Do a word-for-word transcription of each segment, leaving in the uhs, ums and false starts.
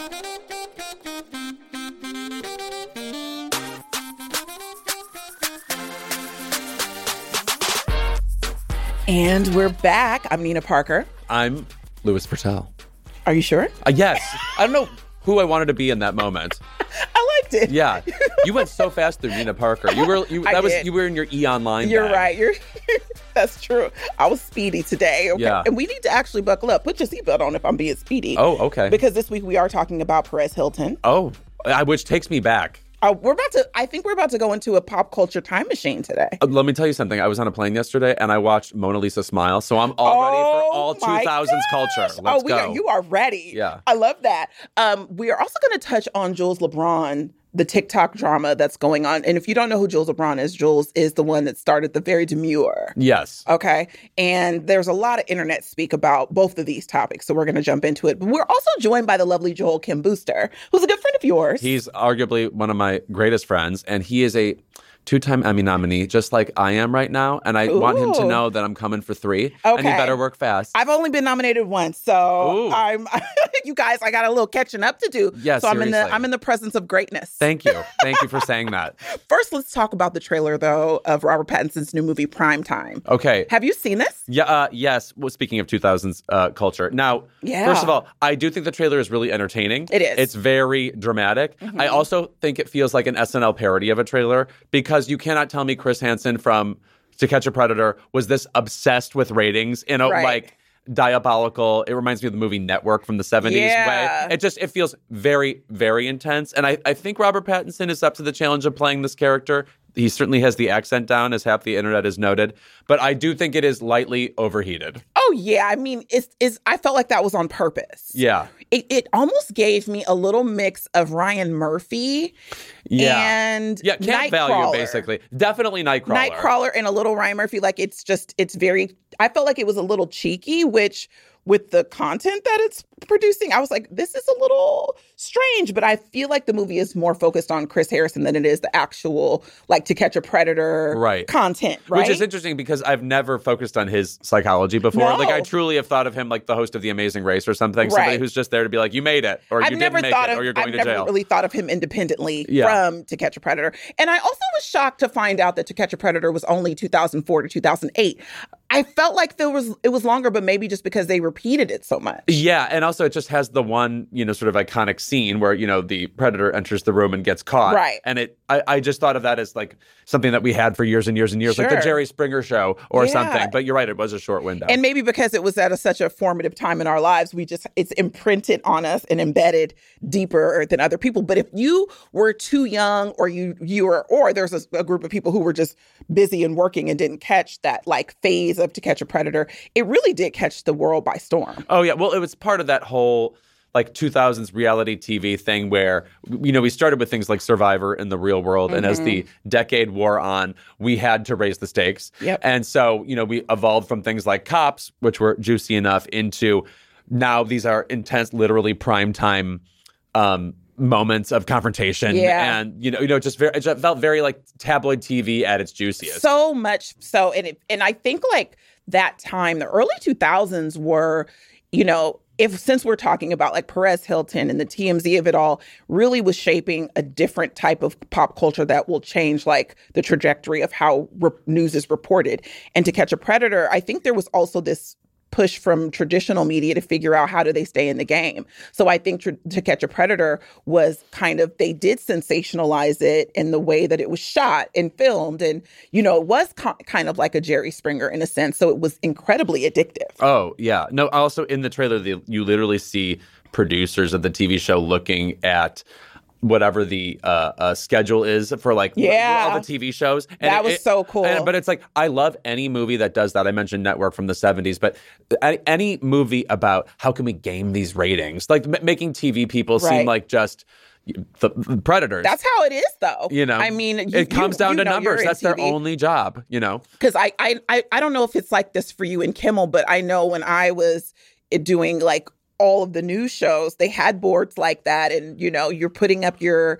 And we're back. I'm Nina Parker. I'm Louis Virtel. Are you sure? Uh, yes. I don't know who I wanted to be in that moment. I liked it. Yeah. You went so fast through Nina Parker. You were you I that was did. you were in your E! Online You're bag. right. You're That's true. I was speedy today. Okay? Yeah. And we need to actually buckle up. Put your seatbelt on if I'm being speedy. Oh, okay. Because this week we are talking about Perez Hilton. Oh, I, which takes me back. Uh, we're about to, I think we're about to go into a pop culture time machine today. Uh, let me tell you something. I was on a plane yesterday and I watched Mona Lisa Smile, so I'm all ready for all my two thousands gosh. culture. Let's oh, we go. Are, you are ready. Yeah. I love that. Um, we are also going to touch on Jules LeBron, the TikTok drama that's going on. And if you don't know who Jules LeBron is, Jules is the one that started the Very Demure. Yes. Okay. And there's a lot of internet speak about both of these topics. So we're going to jump into it. But we're also joined by the lovely Joel Kim Booster, who's a good friend of yours. He's arguably one of my greatest friends, and he is a two-time Emmy nominee, just like I am right now. And I Ooh. want him to know that I'm coming for three. Okay. And he better work fast. I've only been nominated once, so Ooh. I'm. You guys, I got a little catching up to do. Yeah, so I'm in the seriously. I'm in the presence of greatness. Thank you. Thank you for saying that. First, let's talk about the trailer though of Robert Pattinson's new movie Primetime. Okay. Have you seen this? Yeah. Uh, yes. Well, speaking of two thousands uh, culture. Now, Yeah. first of all, I do think the trailer is really entertaining. It is. It's very dramatic. Mm-hmm. I also think it feels like an S N L parody of a trailer because you cannot tell me Chris Hansen from To Catch a Predator was this obsessed with ratings in a Right. like diabolical. It reminds me of the movie Network from the seventies Yeah. way. It just it feels very, very intense. And I, I think Robert Pattinson is up to the challenge of playing this character. He certainly has the accent down, as half the internet has noted. But I do think it is lightly overheated. Oh yeah, I mean, it's it's. I felt like that was on purpose. Yeah. It it almost gave me a little mix of Ryan Murphy. Yeah. And Yeah, camp value, Nightcrawler. basically. Definitely Nightcrawler. Nightcrawler and a little Ryan Murphy. Like it's just it's very. I felt like it was a little cheeky, which with the content that it's producing, I was like, this is a little strange. But I feel like the movie is more focused on Chris Harrison than it is the actual like To Catch a Predator Right. content. Right. Which is interesting because I've never focused on his psychology before. No. Like, I truly have thought of him like the host of The Amazing Race or something. Somebody Right. who's just there to be like, you made it, or I've you never didn't make thought it, of, or you're going I've to never jail. really thought of him independently Yeah. from To Catch a Predator. And I also was shocked to find out that To Catch a Predator was only two thousand four to two thousand eight. I felt like there was it was longer, but maybe just because they repeated it so much. Yeah, and also it just has the one, you know, sort of iconic scene where, you know, the predator enters the room and gets caught. Right. And it, I, I just thought of that as like something that we had for years and years and years, like Sure. the Jerry Springer show or Yeah. something. But you're right, it was a short window. And maybe because it was at a, such a formative time in our lives, we just, it's imprinted on us and embedded deeper than other people. But if you were too young or you, you were, or there's a, a group of people who were just busy and working and didn't catch that like phase of To Catch a Predator, it really did catch the world by storm. Oh, yeah. Well, it was part of that whole like two thousands reality T V thing where, you know, we started with things like Survivor and The Real World. Mm-hmm. And as the decade wore on, we had to raise the stakes. Yep. And so, you know, we evolved from things like Cops, which were juicy enough, into now these are intense, literally primetime um, moments of confrontation. Yeah. And, you know, you know, just very, it just felt very like tabloid T V at its juiciest. So much so. And, it, and I think like that time, the early two thousands were, you know, if since we're talking about like Perez Hilton and the T M Z of it all really was shaping a different type of pop culture that will change like the trajectory of how re- news is reported. And To Catch a Predator, I think there was also this push from traditional media to figure out how do they stay in the game. So I think tr- To Catch a Predator was kind of, they did sensationalize it in the way that it was shot and filmed. And, you know, it was co- kind of like a Jerry Springer in a sense. So it was incredibly addictive. Oh, yeah. No, also in the trailer, the, you literally see producers of the T V show looking at whatever the uh, uh, schedule is for like Yeah. all the T V shows. And That it- was it- so cool. and- but it's like, I love any movie that does that. I mentioned Network from the seventies, but any, any movie about how can we game these ratings? Like m- making T V people Right. seem like just the, the predators. That's how it is, though. You know, I mean, you, it comes you, down you to know, numbers. you're in That's their T V. only job, you know? Because I, I, I, I don't know if it's like this for you in Kimmel, but I know when I was doing like all of the news shows, they had boards like that. And, you know, you're putting up your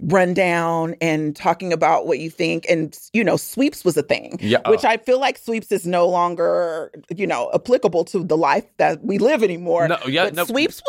rundown and talking about what you think. And, you know, sweeps was a thing, Yeah. which I feel like sweeps is no longer, you know, applicable to the life that we live anymore. No, yeah, but no. sweeps was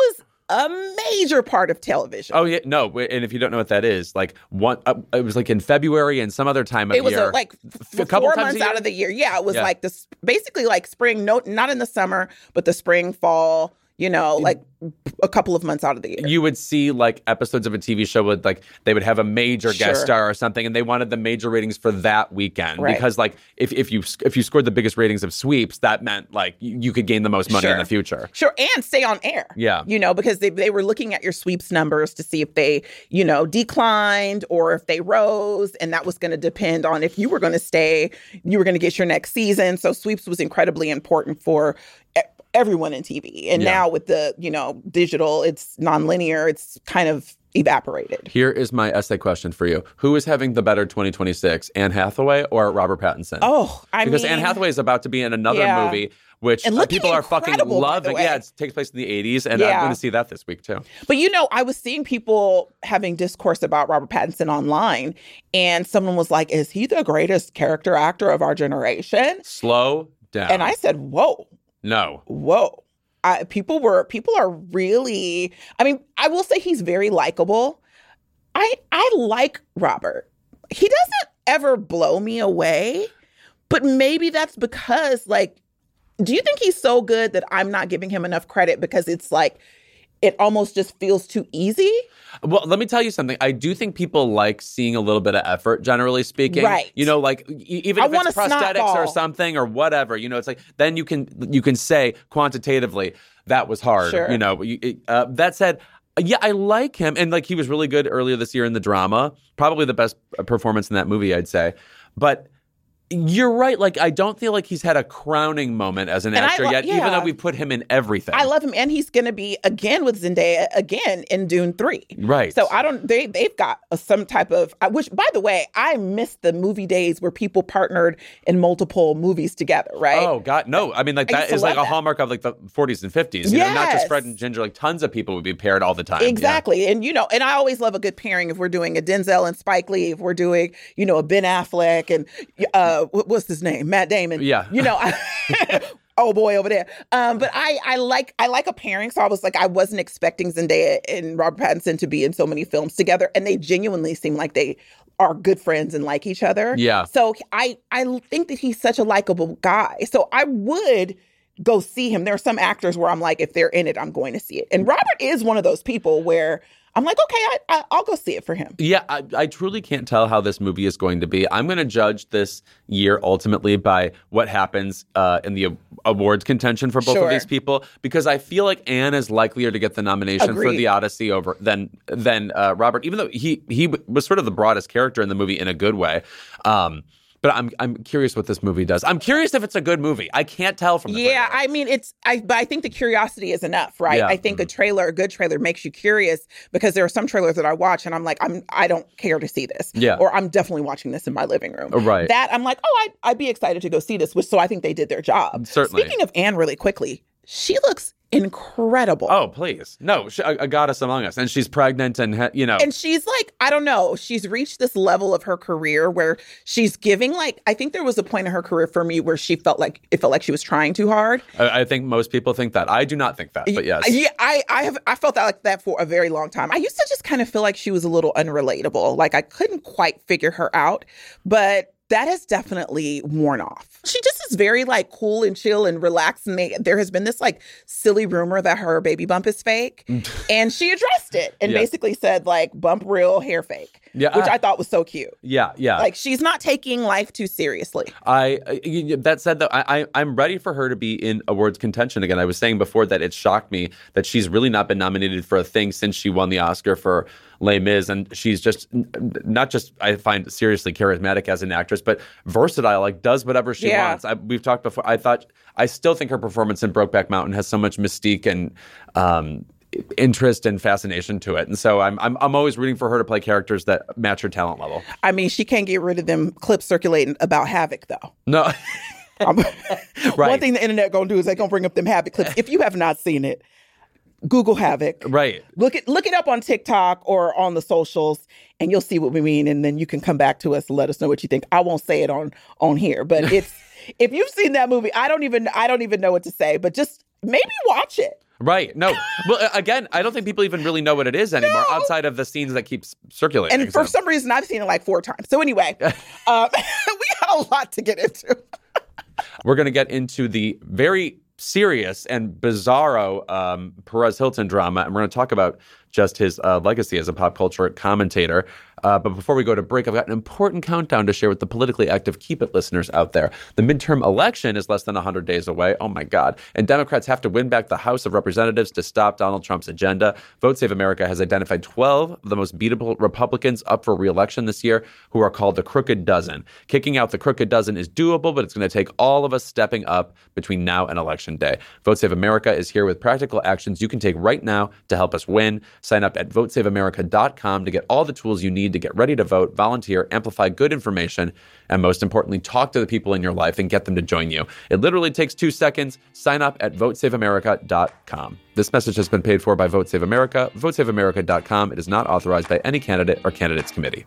a major part of television. Oh yeah, no, and if you don't know what that is, like one, uh, it was like in February and some other time of it was year. A, like a couple four times months a year? out of the year. Yeah, it was Yeah. like this, basically like spring. No, not in the summer, but the spring, fall. You know, like a couple of months out of the year. You would see like episodes of a T V show with like they would have a major Sure. guest star or something, and they wanted the major ratings for that weekend Right. because like if, if you if you scored the biggest ratings of sweeps, that meant like you, you could gain the most money Sure. in the future. Sure, and stay on air. Yeah. You know, because they, they were looking at your sweeps numbers to see if they, you know, declined or if they rose. And that was going to depend on if you were going to stay, you were going to get your next season. So sweeps was incredibly important for e- everyone in T V. And Yeah. now with the, you know, digital, it's nonlinear, it's kind of evaporated. Here is my essay question for you: who is having the better twenty twenty-six, Anne Hathaway or Robert Pattinson? Oh, I because mean, Anne Hathaway is about to be in another yeah. movie, which And uh, looking people are fucking incredible, by the loving. way. Yeah, it takes place in the eighties, and Yeah. I'm going to see that this week too. But, you know, I was seeing people having discourse about Robert Pattinson online, and someone was like, is he the greatest character actor of our generation? Slow down. And I said, whoa, no. whoa. I, people were, people are really, I mean, I will say he's very likable. I, I like Robert. He doesn't ever blow me away, but maybe that's because, like, do you think he's so good that I'm not giving him enough credit because it's like, it almost just feels too easy? Well, let me tell you something. I do think people like seeing a little bit of effort, generally speaking. Right. You know, like e- even I if want it's a snot prosthetics or ball. something or whatever, you know, it's like then you can you can say quantitatively that was hard. Sure. You know, you- it- uh, that said. Yeah, I like him. And like he was really good earlier this year in the drama. Probably the best performance in that movie, I'd say. But you're right. Like, I don't feel like he's had a crowning moment as an And I actor lo- yet, even yeah. though we put him in everything. I love him, and he's going to be again with Zendaya again in Dune three. Right. So I don't. They they've got a, some type of. I- Which, by the way, I miss the movie days where people partnered in multiple movies together. Right. Oh God, no! I mean, like I that used to is like a love that. hallmark of like the forties and fifties. You know, not just Yes. Fred and Ginger. Like tons of people would be paired all the time. Yeah. Exactly. And, you know, and I always love a good pairing if we're doing a Denzel and Spike Lee, if we're doing, you know, a Ben Affleck and uh, what- what's his name? Matt Damon. Yeah. You know, I, oh boy, over there. Um, but I, I like I like a pairing. So I was like, I wasn't expecting Zendaya and Robert Pattinson to be in so many films together. And they genuinely seem like they are good friends and like each other. Yeah. So I, I think that he's such a likable guy. So I would go see him. There are some actors where I'm like, if they're in it, I'm going to see it. And Robert is one of those people where I'm like, okay, I, I, I'll go see it for him. Yeah, I, I truly can't tell how this movie is going to be. I'm going to judge this year ultimately by what happens uh, in the a- awards contention for both Sure. of these people, because I feel like Anne is likelier to get the nomination for Agreed. The Odyssey over than than uh, Robert, even though he he was sort of the broadest character in the movie in a good way. Um, but I'm I'm curious what this movie does. I'm curious if it's a good movie. I can't tell from the Yeah, trailer. I mean, it's, I, but I think the curiosity is enough, right? Yeah. I think a trailer, a good trailer makes you curious because there are some trailers that I watch and I'm like, I'm, I don't care to see this. Yeah. Or I'm definitely watching this in my living room. Right. That I'm like, oh, I'd, I'd be excited to go see this, which, so I think they did their job. Certainly. Speaking of Anne really quickly, she looks incredible. Oh, please. No, she, a, a goddess among us. And she's pregnant and, ha- you know. And she's like, I don't know, she's reached this level of her career where she's giving, like, I think there was a point in her career for me where she felt like, it felt like she was trying too hard. I, I think most people think that. I do not think that, but yes. Yeah, I, I have, I felt that like that for a very long time. I used to just kind of feel like she was a little unrelatable. Like I couldn't quite figure her out, but that has definitely worn off. She just is very like cool and chill and relaxed. And they, there has been this like silly rumor that her baby bump is fake. And she addressed it and Yeah. basically said like bump real, hair fake. Yeah, Which I- I thought was so cute. Yeah, yeah. Like she's not taking life too seriously. I I- that said though, I, I I'm ready for her to be in awards contention again. I was saying before that it shocked me that she's really not been nominated for a thing since she won the Oscar for Les Mis, and she's just n- not just I find seriously charismatic as an actress, but versatile. Like does whatever she Yeah. wants. I, we've talked before. I thought I still think her performance in Brokeback Mountain has so much mystique and um, interest and fascination to it, and so I'm I'm I'm always rooting for her to play characters that match her talent level. I mean, she can't get rid of them clips circulating about Havoc though. No. Um, Right. One thing the internet gonna do is they gonna bring up them Havoc clips. If you have not seen it, Google Havoc. Right. Look it look it up on TikTok or on the socials, and you'll see what we mean. And then you can come back to us and let us know what you think. I won't say it on on here, but it's if you've seen that movie, I don't even I don't even know what to say. But just maybe watch it. Right. No. Well, again, I don't think people even really know what it is anymore no. outside of the scenes that keep circulating. And for so. some reason, I've seen it like four times. So anyway, um, we got a lot to get into. We're going to get into the very serious and bizarro um, Perez Hilton drama, and we're going to talk about just his uh, legacy as a pop culture commentator. Uh, but before we go to break, I've got an important countdown to share with the politically active Keep It listeners out there. The midterm election is less than one hundred days away. Oh, my God. And Democrats have to win back the House of Representatives to stop Donald Trump's agenda. Vote Save America has identified twelve of the most beatable Republicans up for re-election this year who are called the Crooked Dozen. Kicking out the Crooked Dozen is doable, but it's going to take all of us stepping up between now and Election Day. Vote Save America is here with practical actions you can take right now to help us win. Sign up at vote save america dot com to get all the tools you need to get ready to vote, volunteer, amplify good information, and most importantly, talk to the people in your life and get them to join you. It literally takes two seconds. Sign up at vote save america dot com. This message has been paid for by Vote Save America, vote save america dot com. It is not authorized by any candidate or candidates committee.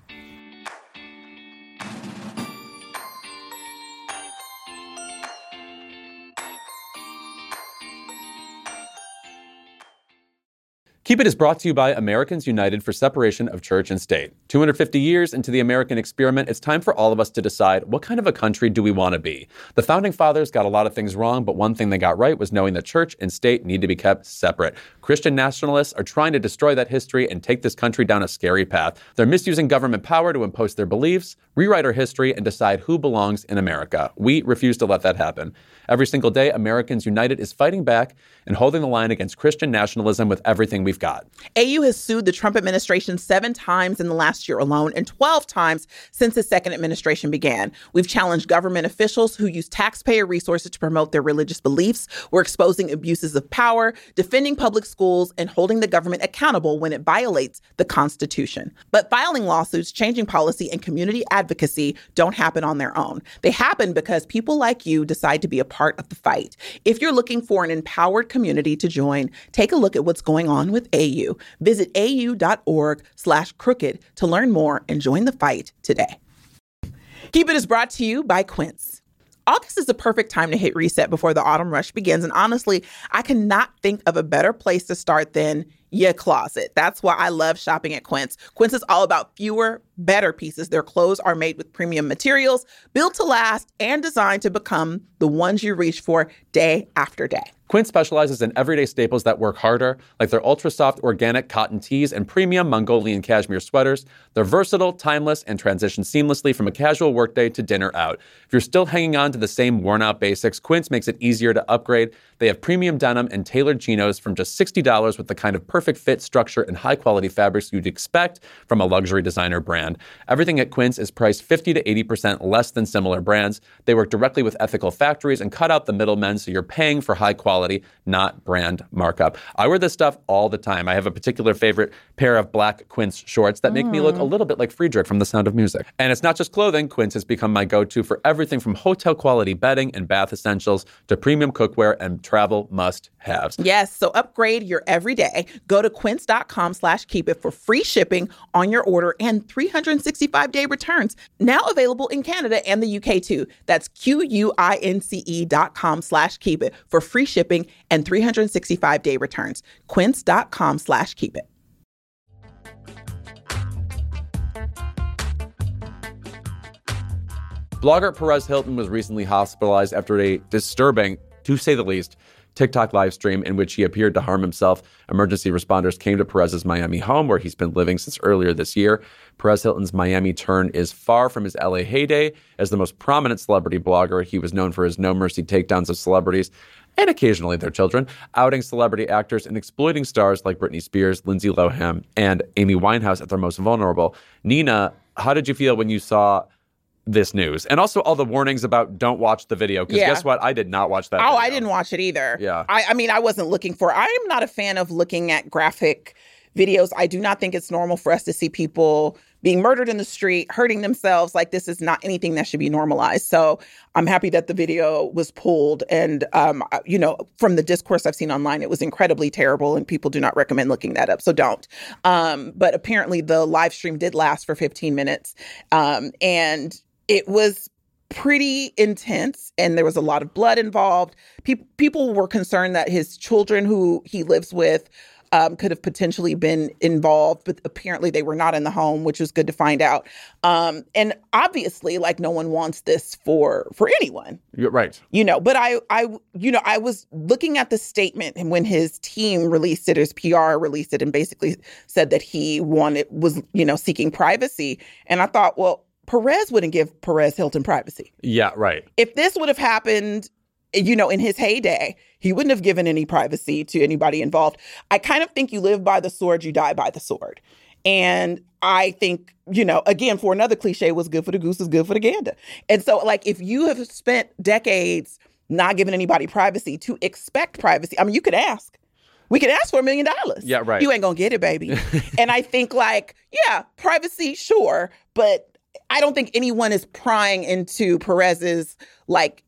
Keep It is brought to you by Americans United for Separation of Church and State. two hundred fifty years into the American experiment, it's time for all of us to decide, what kind of a country do we want to be? The Founding Fathers got a lot of things wrong, but one thing they got right was knowing that church and state need to be kept separate. Christian nationalists are trying to destroy that history and take this country down a scary path. They're misusing government power to impose their beliefs, rewrite our history, and decide who belongs in America. We refuse to let that happen. Every single day, Americans United is fighting back and holding the line against Christian nationalism with everything we've got. A U has sued the Trump administration seven times in the last year alone and twelve times since the second administration began. We've challenged government officials who use taxpayer resources to promote their religious beliefs. We're exposing abuses of power, defending public schools, and holding the government accountable when it violates the Constitution. But filing lawsuits, changing policy, and community advocacy don't happen on their own. They happen because people like you decide to be a part of the fight. If you're looking for an empowered community to join, take a look at what's going on with A U. Visit au.org slash crooked to learn more and join the fight today. Keep It is brought to you by Quince. August is the perfect time to hit reset before the autumn rush begins. And honestly, I cannot think of a better place to start than your closet. That's why I love shopping at Quince. Quince is all about fewer, better pieces. Their clothes are made with premium materials, built to last, and designed to become the ones you reach for day after day. Quince specializes in everyday staples that work harder, like their ultra-soft organic cotton tees and premium Mongolian cashmere sweaters. They're versatile, timeless, and transition seamlessly from a casual workday to dinner out. If you're still hanging on to the same worn-out basics, Quince makes it easier to upgrade. They have premium denim and tailored chinos from just sixty dollars with the kind of perfect fit, structure, and high-quality fabrics you'd expect from a luxury designer brand. Everything at Quince is priced fifty to eighty percent less than similar brands. They work directly with ethical factories and cut out the middlemen, so you're paying for high quality, not brand markup. I wear this stuff all the time. I have a particular favorite pair of black Quince shorts that make mm. me look a little bit like Friedrich from The Sound of Music. And it's not just clothing. Quince has become my go-to for everything from hotel-quality bedding and bath essentials to premium cookware and travel must-haves. Yes, so upgrade your everyday. Go to quince.com slash keep it for free shipping on your order and three hundred sixty-five day returns. Now available in Canada and the U K too. That's Q-U-I-N-C-E dot com slash keep it for free shipping and three hundred sixty-five day returns. Quince.com slash keep it. Blogger Perez Hilton was recently hospitalized after a disturbing, to say the least, TikTok live stream in which he appeared to harm himself. Emergency responders came to Perez's Miami home, where he's been living since earlier this year. Perez Hilton's Miami turn is far from his L A heyday. As the most prominent celebrity blogger, he was known for his no-mercy takedowns of celebrities, and occasionally their children, outing celebrity actors and exploiting stars like Britney Spears, Lindsay Lohan, and Amy Winehouse at their most vulnerable. Nina, how did you feel when you saw this news? And also all the warnings about don't watch the video, because yeah. guess what? I did not watch that Oh, video. I didn't watch it either. Yeah. I, I mean, I wasn't looking for I am not a fan of looking at graphic videos. I do not think it's normal for us to see people being murdered in the street, hurting themselves. Like, this is not anything that should be normalized. So I'm happy that the video was pulled. And, um, you know, from the discourse I've seen online, it was incredibly terrible and people do not recommend looking that up. So don't. Um, but apparently the live stream did last for fifteen minutes. Um, and it was pretty intense, and there was a lot of blood involved. Pe- people were concerned that his children who he lives with um, could have potentially been involved, but apparently they were not in the home, which was good to find out. Um, and obviously, like, no one wants this for for anyone. You're right. You know, but I, I, you know, I was looking at the statement, and when his team released it, his P R released it, and basically said that he wanted, was, you know, seeking privacy. And I thought, well, Perez wouldn't give Perez Hilton privacy. Yeah, right. If this would have happened, you know, in his heyday, he wouldn't have given any privacy to anybody involved. I kind of think you live by the sword, you die by the sword. And I think, you know, again, for another cliche, what's good for the goose is good for the gander. And so, like, if you have spent decades not giving anybody privacy, to expect privacy, I mean, you could ask. We could ask for a million dollars. Yeah, right. You ain't gonna get it, baby. And I think, like, yeah, privacy, sure. But I don't think anyone is prying into Perez's, like,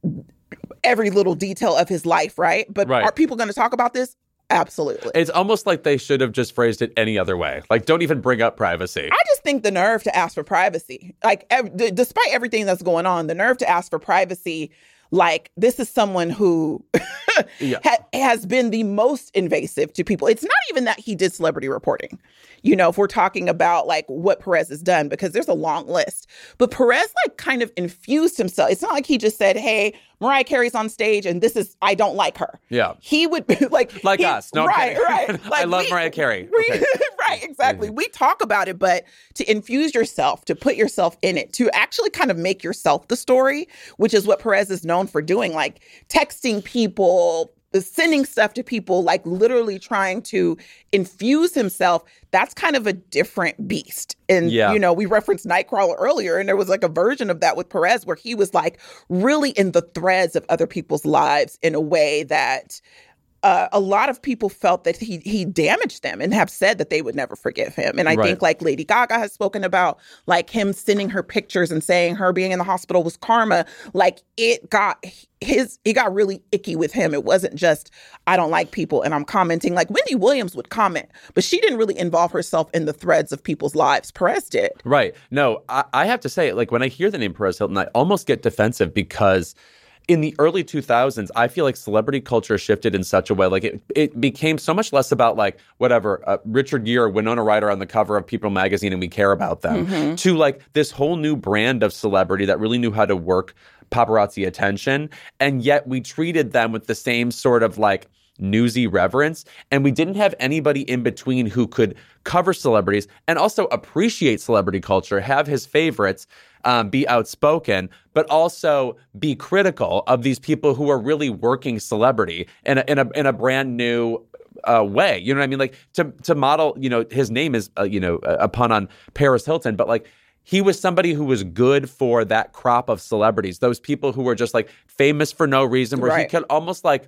every little detail of his life, right? But right. Are people going to talk about this? Absolutely. It's almost like they should have just phrased it any other way. Like, don't even bring up privacy. I just think the nerve to ask for privacy, like, ev- d- despite everything that's going on, the nerve to ask for privacy, like, this is someone who yeah. ha- has been the most invasive to people. It's not even that he did celebrity reporting. You know, if we're talking about, like, what Perez has done, because there's a long list. But Perez, like, kind of infused himself. It's not like he just said, hey, Mariah Carey's on stage and this is, I don't like her. Yeah. He would, like... Like he, us. No, right, right. Like, I love we, Mariah Carey. We, okay. Right, exactly. We talk about it, but to infuse yourself, to put yourself in it, to actually kind of make yourself the story, which is what Perez is known for doing, like texting people, sending stuff to people, like literally trying to infuse himself. That's kind of a different beast. And, yeah. you know, we referenced Nightcrawler earlier, and there was like a version of that with Perez where he was like really in the threads of other people's lives in a way that Uh, a lot of people felt that he he damaged them and have said that they would never forgive him. And I right. think, like, Lady Gaga has spoken about, like, him sending her pictures and saying her being in the hospital was karma. Like, it got his, it got really icky with him. It wasn't just, I don't like people and I'm commenting. Like, Wendy Williams would comment, but she didn't really involve herself in the threads of people's lives. Perez did. Right. No, I, I have to say, like, when I hear the name Perez Hilton, I almost get defensive because in the early two thousands, I feel like celebrity culture shifted in such a way, like it, it became so much less about like whatever, uh, Richard Gere, Winona Ryder on the cover of People magazine and we care about them, mm-hmm. to like this whole new brand of celebrity that really knew how to work paparazzi attention. And yet we treated them with the same sort of like newsy reverence. And we didn't have anybody in between who could cover celebrities and also appreciate celebrity culture, have his favorites, um, be outspoken, but also be critical of these people who are really working celebrity in a, in a, in a brand new uh, way. You know what I mean? Like to, to model, you know, his name is, uh, you know, a pun on Paris Hilton, but like, he was somebody who was good for that crop of celebrities, those people who were just like famous for no reason, where right. he could almost like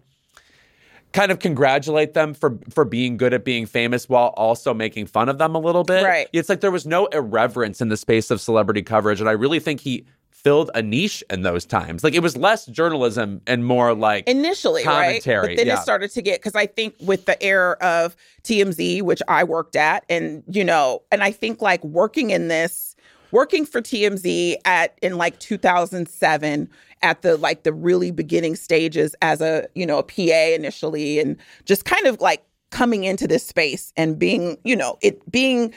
kind of congratulate them for for being good at being famous while also making fun of them a little bit. Right. It's like there was no irreverence in the space of celebrity coverage, and I really think he filled a niche in those times. Like it was less journalism and more like initially commentary. Right? But then yeah. it started to get, because I think with the era of T M Z, which I worked at, and you know, and I think like working in this, working for T M Z at in like two thousand seven at the like the really beginning stages as a, you know, a P A initially, and just kind of like coming into this space and being, you know, it being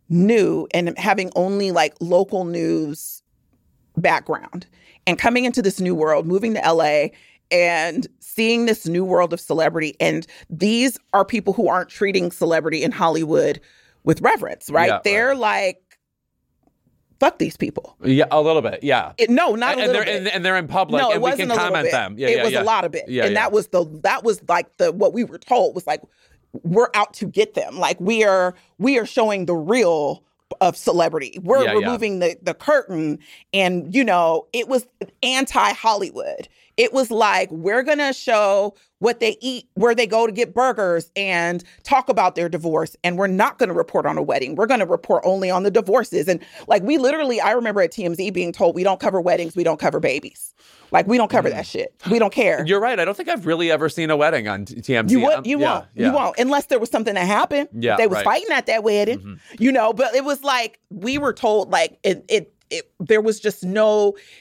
new and having only like local news background and coming into this new world, moving to L A and seeing this new world of celebrity. And these are people who aren't treating celebrity in Hollywood with reverence, right? Yeah, They're right. like, fuck these people. Yeah, a little bit. Yeah. It, no, not and, a and little they're, bit. And, and they're in public, no, and we can comment them. Yeah, it yeah, was yeah. a lot of it, yeah, and yeah. that was the that was like the what we were told was like, we're out to get them. Like we are we are showing the real of celebrity. We're yeah, removing yeah. the the curtain, and you know it was anti-Hollywood. It was like, we're going to show what they eat, where they go to get burgers and talk about their divorce. And we're not going to report on a wedding. We're going to report only on the divorces. And like, we literally, I remember at T M Z being told, we don't cover weddings. We don't cover babies. Like, we don't cover mm. that shit. We don't care. You're right. I don't think I've really ever seen a wedding on T M Z. You, would, um, you yeah, won't. Yeah. You won't. Unless there was something that happened. Yeah, they was right. fighting at that wedding, mm-hmm. you know, but it was like, we were told like it, it, it there was just no,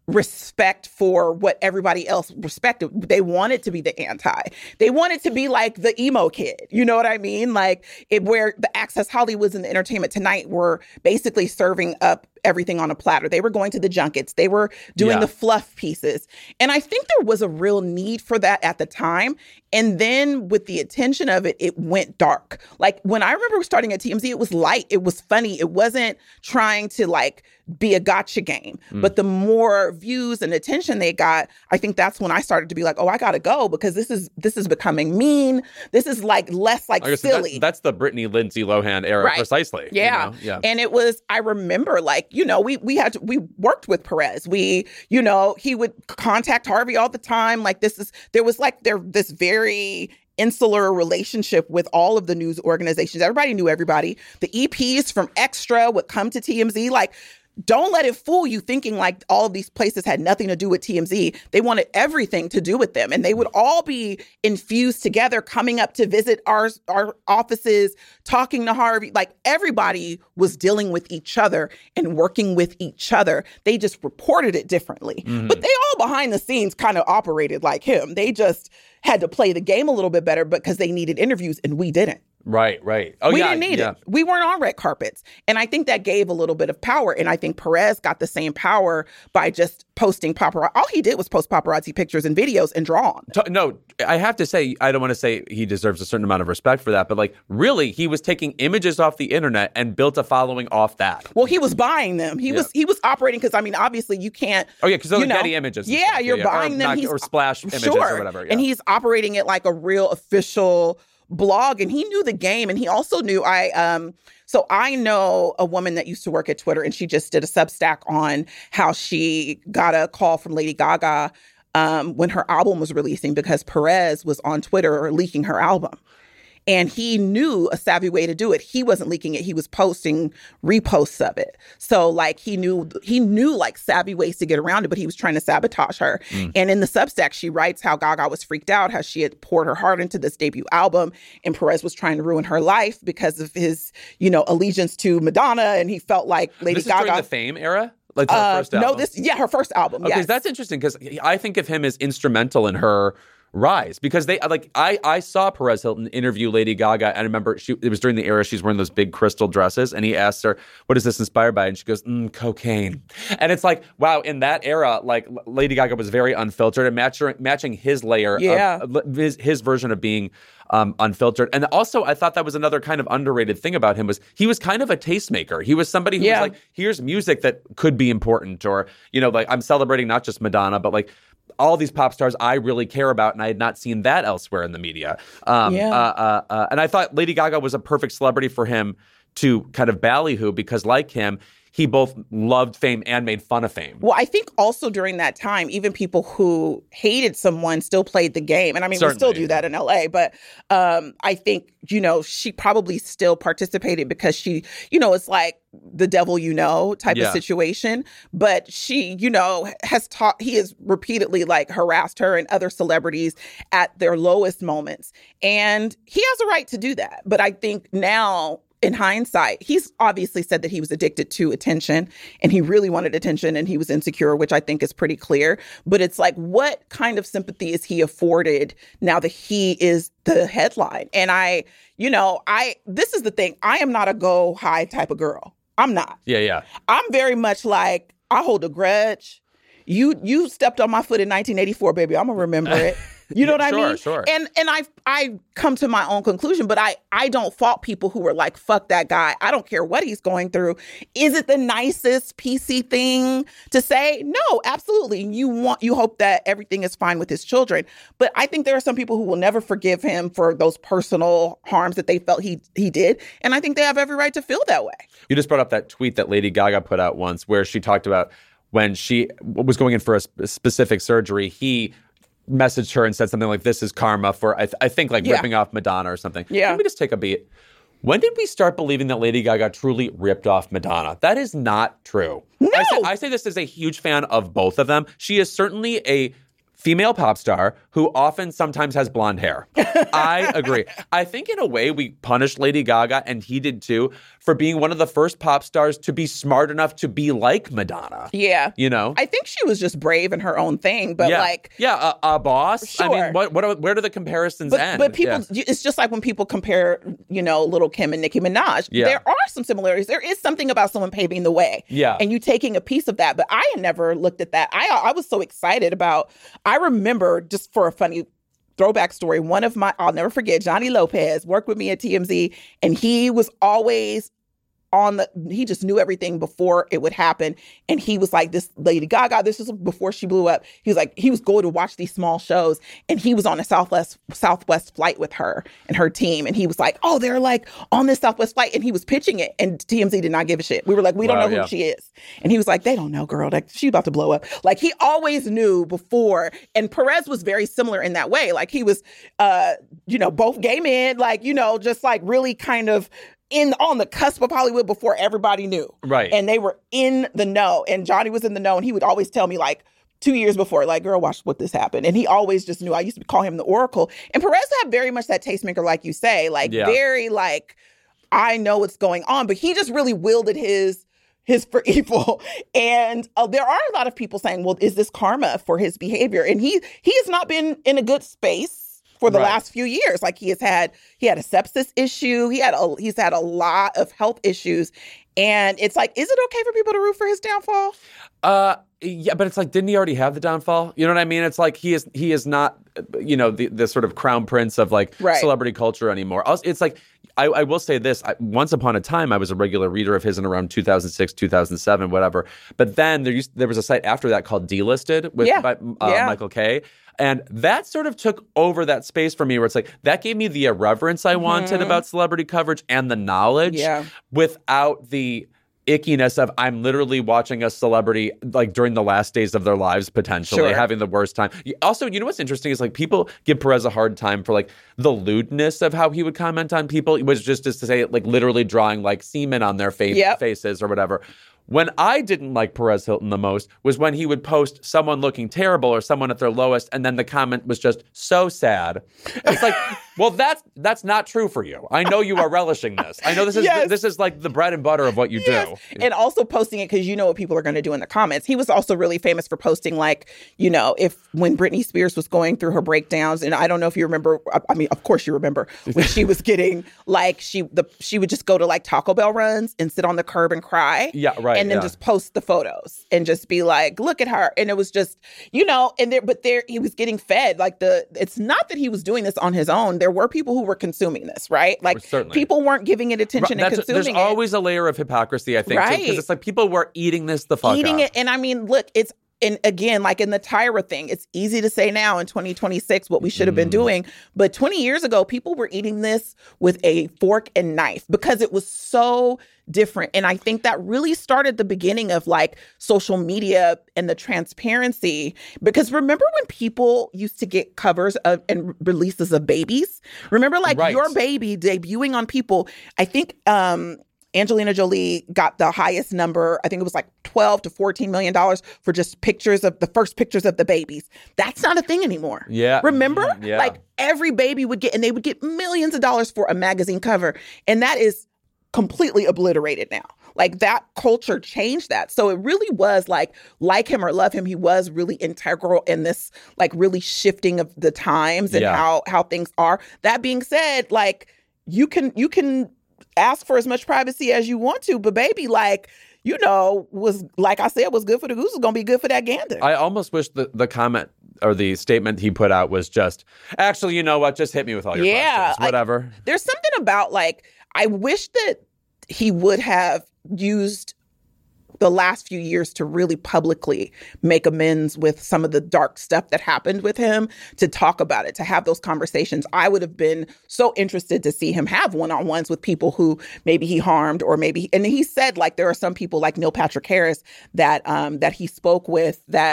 respect for what everybody else respected. They wanted to be the anti. They wanted to be like the emo kid. You know what I mean? Like it, where the Access Hollywoods and the Entertainment Tonight were basically serving up everything on a platter. They were going to the junkets. They were doing Yeah. the fluff pieces. And I think there was a real need for that at the time. And then with the attention of it, it went dark. Like when I remember starting at T M Z, it was light. It was funny. It wasn't trying to like be a gotcha game. Mm. But the more views and attention they got, I think that's when I started to be like, oh, I gotta go because this is this is becoming mean. This is like less like I guess silly. That's, that's the Britney Lindsay Lohan era, Right. precisely. you Yeah. know? Yeah. And it was, I remember like, you know, we we had to, we worked with Perez. We, you know, he would contact Harvey all the time. Like this is, there was like there this very insular relationship with all of the news organizations. Everybody knew everybody. The E Ps from Extra would come to T M Z. Like, don't let it fool you thinking like all of these places had nothing to do with T M Z. They wanted everything to do with them. And they would all be infused together, coming up to visit our, our offices, talking to Harvey. Like everybody was dealing with each other and working with each other. They just reported it differently. Mm-hmm. But they all behind the scenes kind of operated like him. They just had to play the game a little bit better because they needed interviews and we didn't. Right, right. Oh, we yeah, didn't need yeah. it. We weren't on red carpets. And I think that gave a little bit of power. And I think Perez got the same power by just posting paparazzi. All he did was post paparazzi pictures and videos and draw on. T- No, I have to say, I don't want to say he deserves a certain amount of respect for that, but like really, he was taking images off the internet and built a following off that. Well, he was buying them. He Yeah. was he was operating because I mean, obviously, you can't. Oh yeah, because those you are know, Getty images. and Yeah, stuff. you're yeah. buying or them. Not, He's or splash images sure. or whatever. Yeah. And he's operating it like a real official blog, and he knew the game, and he also knew I um so I know a woman that used to work at Twitter, and she just did a Substack on how she got a call from Lady Gaga um when her album was releasing because Perez was on Twitter leaking her album. And he knew a savvy way to do it. He wasn't leaking it. He was posting reposts of it. So like he knew he knew like savvy ways to get around it, but he was trying to sabotage her. Mm. And in the Substack, she writes how Gaga was freaked out, how she had poured her heart into this debut album, and Perez was trying to ruin her life because of his, you know, allegiance to Madonna. And he felt like Lady this is Gaga. during the Fame era? Like her uh, first album? No, this yeah, her first album. Okay, yes. that's interesting because I think of him as instrumental in her rise because they like I I saw Perez Hilton interview Lady Gaga and I remember she it was during the era she's wearing those big crystal dresses and he asked her what is this inspired by and she goes mm, cocaine and it's like wow in that era like Lady Gaga was very unfiltered and match, matching his layer yeah. of his, his version of being um, unfiltered and also I thought that was another kind of underrated thing about him was he was kind of a tastemaker. He was somebody who yeah. was like here's music that could be important or you know like I'm celebrating not just Madonna but like all these pop stars I really care about, and I had not seen that elsewhere in the media. Um, yeah. uh, uh, uh, and I thought Lady Gaga was a perfect celebrity for him to kind of ballyhoo because, like him, he both loved fame and made fun of fame. Well, I think also during that time, even people who hated someone still played the game. And I mean, Certainly. we still do that in L A. But um, I think, you know, she probably still participated because she, you know, it's like the devil you know type Yeah. of situation. But she, you know, has taught, he has repeatedly like harassed her and other celebrities at their lowest moments. And he has a right to do that. But I think now, in hindsight, he's obviously said that he was addicted to attention and he really wanted attention and he was insecure, which I think is pretty clear. But it's like, what kind of sympathy is he afforded now that he is the headline? And I, you know, I, this is the thing. I am not a go high type of girl. I'm not. Yeah, yeah. I'm very much like, I hold a grudge. You, you stepped on my foot in nineteen eighty-four, baby. I'm gonna remember it. You know what I Sure, mean? sure. And and I I come to my own conclusion, but I I don't fault people who are like, fuck that guy. I don't care what he's going through. Is it the nicest P C thing to say? No, absolutely. You want you hope that everything is fine with his children. But I think there are some people who will never forgive him for those personal harms that they felt he he did. And I think they have every right to feel that way. You just brought up that tweet that Lady Gaga put out once where she talked about when she was going in for a sp- specific surgery, he messaged her and said something like, this is karma for, I, th- I think, like Yeah. ripping off Madonna or something. Yeah. Let me just take a beat. When did we start believing that Lady Gaga truly ripped off Madonna? That is not true. No. I say, I say this as a huge fan of both of them. She is certainly a female pop star who often sometimes has blonde hair. I agree. I think in a way we punished Lady Gaga, and he did too, for being one of the first pop stars to be smart enough to be like Madonna. Yeah. You know? I think she was just brave in her own thing, but yeah. like... Yeah, a, a boss. Sure. I mean, what, what are, where do the comparisons but, end? But people, yeah. it's just like when people compare, you know, Little Kim and Nicki Minaj. Yeah. There are some similarities. There is something about someone paving the way. Yeah. And you taking a piece of that. But I had never looked at that. I I was so excited about... I remember, just for a funny throwback story, one of my... I'll never forget, Johnny Lopez worked with me at T M Z, and he was always... on the, he just knew everything before it would happen. And he was like, this Lady Gaga, this is before she blew up. He was like, he was going to watch these small shows, and he was on a Southwest Southwest flight with her and her team. And he was like, oh, they're like on this Southwest flight. And he was pitching it, and T M Z did not give a shit. We were like, we don't Wow, know who yeah. she is. And he was like, they don't know, girl. Like, she's about to blow up. Like, he always knew before. And Perez was very similar in that way. Like, he was, uh, you know, both gay men, like, you know, just like really kind of in on the cusp of Hollywood before everybody knew. Right. And they were in the know. And Johnny was in the know. And he would always tell me, like, two years before, like, girl, watch what this happened. And he always just knew. I used to call him the Oracle. And Perez had very much that tastemaker, like you say, like, Yeah. very, like, I know what's going on. But he just really wielded his his for evil. And uh, there are a lot of people saying, well, is this karma for his behavior? And he he has not been in a good space for the Right. last few years. Like, he has had, he had a sepsis issue. He had a, he's had a lot of health issues. And it's like, is it okay for people to root for his downfall? Uh, yeah, but it's like, didn't he already have the downfall? You know what I mean? It's like he is he is not, you know, the, the sort of crown prince of like Right. celebrity culture anymore. Also, it's like, I, I will say this. I, once upon a time, I was a regular reader of his in around two thousand six, two thousand seven, whatever. But then there used there was a site after that called Delisted with Yeah. by, uh, Yeah. Michael Kay. And that sort of took over that space for me where it's like, that gave me the irreverence I wanted about celebrity coverage and the knowledge Yeah. without the ickiness of I'm literally watching a celebrity like during the last days of their lives, potentially Sure. having the worst time. You- Also, you know what's interesting is like people give Perez a hard time for like the lewdness of how he would comment on people, which just is to say like literally drawing like semen on their fa- Yep. faces or whatever. When I didn't like Perez Hilton the most was when he would post someone looking terrible or someone at their lowest, and then the comment was just so sad. It's like, well, that's that's not true for you. I know you are relishing this. I know this is Yes. this is like the bread and butter of what you Yes. do. And also posting it because you know what people are going to do in the comments. He was also really famous for posting, like, you know, if when Britney Spears was going through her breakdowns, and I don't know if you remember, I- I mean, of course you remember, when she was getting, like, she the she would just go to, like, Taco Bell runs and sit on the curb and cry. Yeah, right, And then yeah. just post the photos and just be like, look at her. And it was just, you know, and there, but there, he was getting fed. Like, the, it's not that he was doing this on his own. There were people who were consuming this, right? Like, Certainly. people weren't giving it attention Right, and that's- consuming there's it. always a layer of hypocrisy, I think, Right. because it's like people were eating this the fuck eating up. it. And I mean, look, it's, and again, like in the Tyra thing, it's easy to say now in twenty twenty-six what we should have been doing. But twenty years ago, people were eating this with a fork and knife because it was so different. And I think that really started the beginning of like social media and the transparency. Because remember when people used to get covers of and releases of babies? Remember like Right. your baby debuting on People? I think um Angelina Jolie got the highest number. I think it was like twelve to fourteen million dollars for just pictures of the first pictures of the babies. That's not a thing anymore. Yeah. Remember? Yeah. Like every baby would get, and they would get millions of dollars for a magazine cover. And that is completely obliterated now. Like that culture changed that. So it really was like, like him or love him, he was really integral in this, like really shifting of the times and Yeah. how, how things are. That being said, like you can, you can, ask for as much privacy as you want to, but baby, like, you know, was, like I said, was good for the goose is going to be good for that gander. I almost wish the, the comment or the statement he put out was just, actually, you know what? Just hit me with all your Yeah, questions. I- Whatever. There's something about, like, I wish that he would have used the last few years to really publicly make amends with some of the dark stuff that happened with him, to talk about it, to have those conversations. I would have been so interested to see him have one-on-ones with people who maybe he harmed or maybe, and he said like there are some people like Neil Patrick Harris that um, that he spoke with that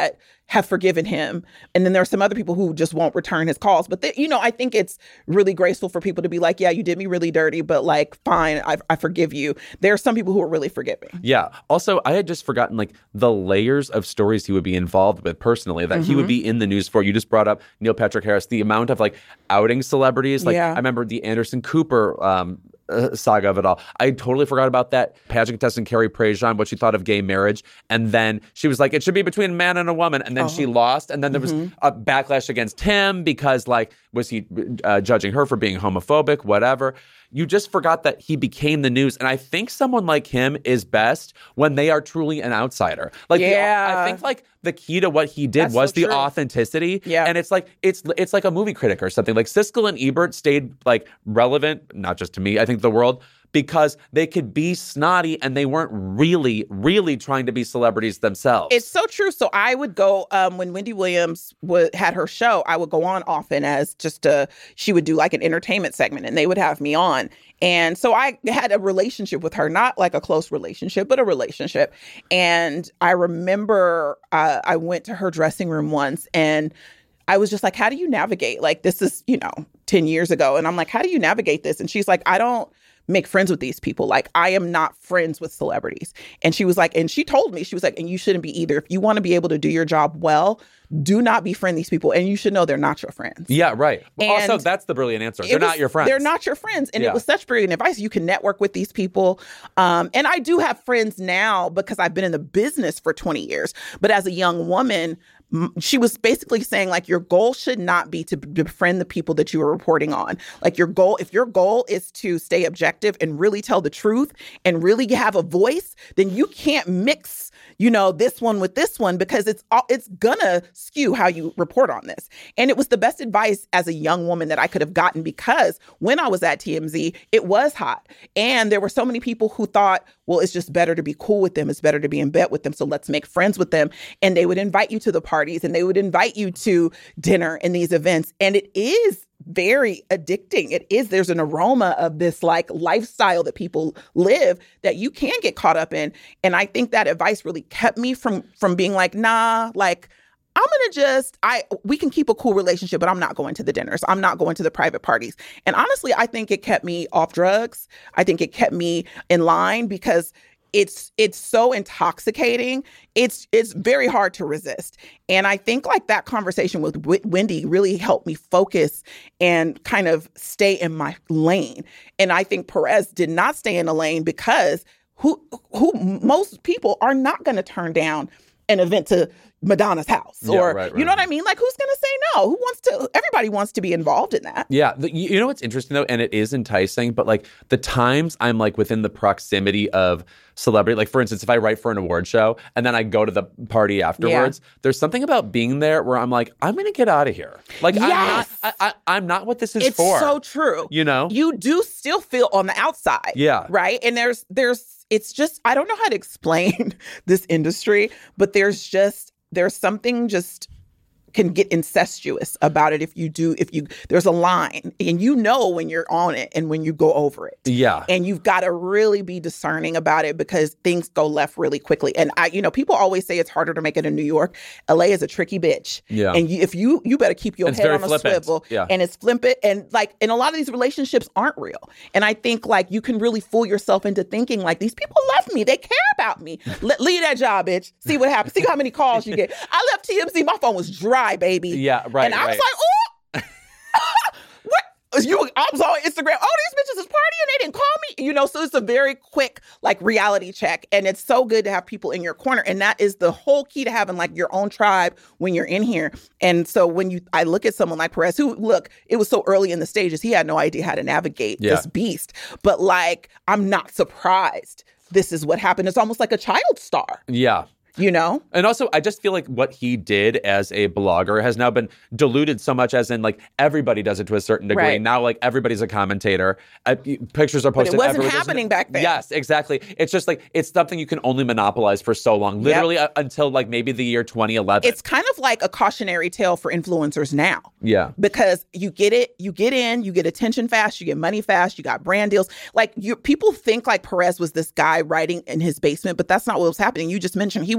have forgiven him. And then there are some other people who just won't return his calls. But, they, you know, I think it's really graceful for people to be like, yeah, you did me really dirty, but like, fine, I, I forgive you. There are some people who are really forgiving. Yeah. Also, I had just forgotten like the layers of stories he would be involved with personally, that mm-hmm. he would be in the news for. You just brought up Neil Patrick Harris, the amount of like outing celebrities. Like yeah. I remember the Anderson Cooper um, uh, saga of it all. I totally forgot about that. Pageant contestant Carrie Prejean, what she thought of gay marriage. And then she was like, it should be between a man and a woman. And then oh. she lost. And then there was mm-hmm. a backlash against him because like, was he uh, judging her for being homophobic, whatever. You just forgot that he became the news. And I think someone like him is best when they are truly an outsider. Like, yeah. the, I think like the key to what he did That's was so the true. authenticity. Yeah. And it's like, it's it's like a movie critic or something. Like Siskel and Ebert stayed like relevant, not just to me, I think the world, because they could be snotty and they weren't really, really trying to be celebrities themselves. It's so true. So I would go, um, when Wendy Williams would, had her show, I would go on often as just a, she would do like an entertainment segment and they would have me on. And so I had a relationship with her, not like a close relationship, but a relationship. And I remember uh, I went to her dressing room once and I was just like, how do you navigate? Like, this is, you know, ten years ago. And I'm like, how do you navigate this? And she's like, I don't make friends with these people. Like, I am not friends with celebrities. And she was like, and she told me, she was like, and you shouldn't be either. If you want to be able to do your job well, do not befriend these people. And you should know they're not your friends. Yeah, right. Also, that's the brilliant answer. They're was, not your friends. They're not your friends. And yeah. it was such brilliant advice. You can network with these people. Um, and I do have friends now because I've been in the business for twenty years. But as a young woman, she was basically saying, like, your goal should not be to befriend the people that you are reporting on. Like, your goal, if your goal is to stay objective and really tell the truth and really have a voice, then you can't mix, you know, this one with this one because it's it's gonna skew how you report on this. And it was the best advice as a young woman that I could have gotten because when I was at T M Z, it was hot. And there were so many people who thought, well, it's just better to be cool with them. It's better to be in bed with them. So let's make friends with them. And they would invite you to the parties and they would invite you to dinner and these events. And it is very addicting. It is. There's an aroma of this like lifestyle that people live that you can get caught up in. And I think that advice really kept me from from being like, nah, like, I'm going to just, I, we can keep a cool relationship, but I'm not going to the dinners. I'm not going to the private parties. And honestly, I think it kept me off drugs. I think it kept me in line because it's, it's so intoxicating. It's, it's very hard to resist. And I think like that conversation with w- Wendy really helped me focus and kind of stay in my lane. And I think Perez did not stay in the lane because who, who most people are not going to turn down an event to Madonna's house or, yeah, right, right. you know what I mean? Like, who's going to say no? Who wants to, everybody wants to be involved in that. Yeah. The, you know what's interesting though? And it is enticing, but like the times I'm like within the proximity of celebrity, like for instance, if I write for an award show and then I go to the party afterwards, yeah. there's something about being there where I'm like, I'm going to get out of here. Like, yes. I'm not, I, I, I'm not what this is it's for. It's so true. You know? You do still feel on the outside. Yeah. Right? And there's, there's, it's just, I don't know how to explain this industry, but there's just, there's something just can get incestuous about it if you do, if you, there's a line and you know when you're on it and when you go over it. Yeah. And you've got to really be discerning about it because things go left really quickly. And I, you know, people always say it's harder to make it in New York. L A is a tricky bitch. Yeah. And you, if you, you better keep your it's head on a flippant. swivel. Yeah. And it's flippant. And like, and a lot of these relationships aren't real. And I think like you can really fool yourself into thinking like these people love me. They care about me. Le- leave that job, bitch. See what happens. See how many calls you get. I left T M Z. My phone was dry, baby. Yeah. Right, and I right. was like, oh, what? You, I was on Instagram. Oh, these bitches is partying. They didn't call me. You know, so it's a very quick like reality check. And it's so good to have people in your corner. And that is the whole key to having like your own tribe when you're in here. And so when you, I look at someone like Perez, who look, it was so early in the stages, he had no idea how to navigate yeah. this beast. But like, I'm not surprised. This is what happened. It's almost like a child star. Yeah. You know? And also, I just feel like what he did as a blogger has now been diluted so much as in, like, everybody does it to a certain degree. Right. Now, like, everybody's a commentator. Uh, pictures are posted everywhere. But it wasn't everywhere. happening back then. Yes, exactly. It's just, like, it's something you can only monopolize for so long. Literally yep. uh, until, like, maybe the year twenty eleven. It's kind of like a cautionary tale for influencers now. Yeah. Because you get it, you get in, you get attention fast, you get money fast, you got brand deals. Like, you, people think, like, Perez was this guy writing in his basement, but that's not what was happening. You just mentioned he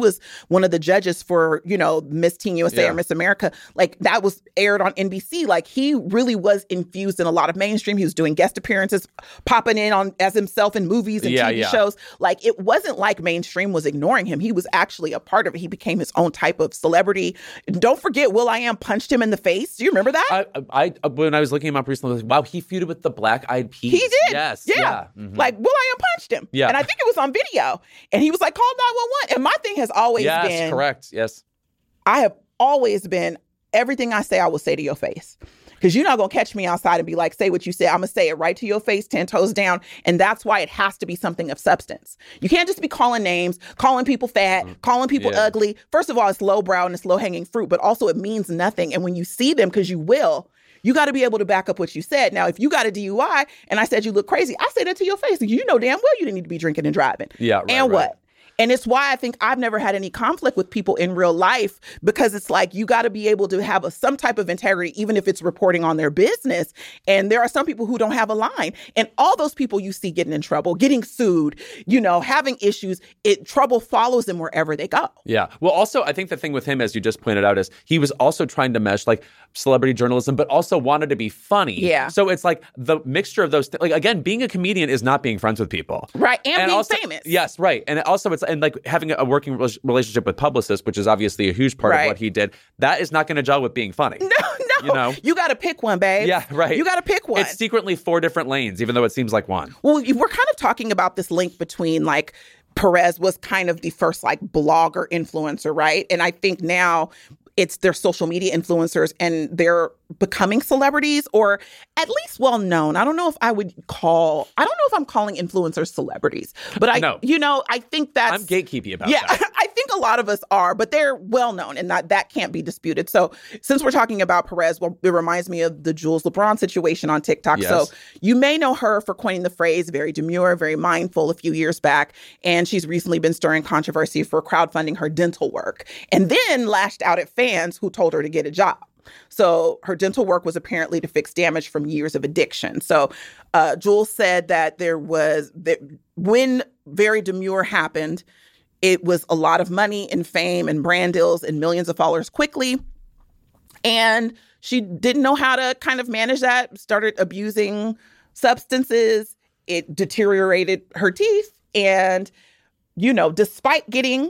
was one of the judges for, you know, Miss Teen U S A Yeah. or Miss America. Like, that was aired on N B C. Like, he really was infused in a lot of mainstream. He was doing guest appearances, popping in on as himself in movies and Yeah, T V yeah. shows. Like, it wasn't like mainstream was ignoring him. He was actually a part of it. He became his own type of celebrity. Don't forget, will.i.am punched him in the face. Do you remember that? I, I when I was looking him up recently, I was like, wow, he feuded with the Black Eyed Peas. He did. Yes. Yeah. Yeah. Mhm. Like, will.i.am punched him. Yeah. And I think it was on video. And he was like, call nine one one. And my thing has always yes, been, correct. Yes. I have always been, everything I say, I will say to your face. Because you're not going to catch me outside and be like, say what you said. I'm going to say it right to your face, ten toes down. And that's why it has to be something of substance. You can't just be calling names, calling people fat, calling people Yeah. ugly. First of all, it's lowbrow and it's low-hanging fruit, but also it means nothing. And when you see them, because you will, you got to be able to back up what you said. Now, if you got a D U I and I said you look crazy, I say that to your face. You know damn well you didn't need to be drinking and driving. Yeah, right, And right. what? And it's why I think I've never had any conflict with people in real life, because it's like you got to be able to have a, some type of integrity, even if it's reporting on their business. And there are some people who don't have a line. And all those people you see getting in trouble, getting sued, you know, having issues, it trouble follows them wherever they go. Yeah. Well, also, I think the thing with him, as you just pointed out, is he was also trying to mesh like celebrity journalism, but also wanted to be funny. Yeah. So it's like the mixture of those. Th- like again, being a comedian is not being friends with people. Right. And, being also, famous. Yes. Right. And also, it's and like having a working rel- relationship with publicists, which is obviously a huge part Right. of what he did. That is not going to gel with being funny. No, no. You know? You got to pick one, babe. Yeah. Right. You got to pick one. It's secretly four different lanes, even though it seems like one. Well, we're kind of talking about this link between like Perez was kind of the first like blogger influencer, right? And I think now it's their social media influencers and they're becoming celebrities, or at least well known. I don't know if I would call, I don't know if I'm calling influencers celebrities, but I, No. you know, I think that's. I'm gatekeepy about Yeah, that. I think a lot of us are, but they're well known and that, that can't be disputed. So since we're talking about Perez, well, it reminds me of the Jules LeBron situation on TikTok. Yes. So you may know her for coining the phrase very demure, very mindful a few years back. And she's recently been stirring controversy for crowdfunding her dental work and then lashed out at fans who told her to get a job. So her dental work was apparently to fix damage from years of addiction. So uh, Jules said that there was, that when Very Demure happened, it was a lot of money and fame and brand deals and millions of followers quickly. And she didn't know how to kind of manage that, started abusing substances. It deteriorated her teeth. And, you know, despite getting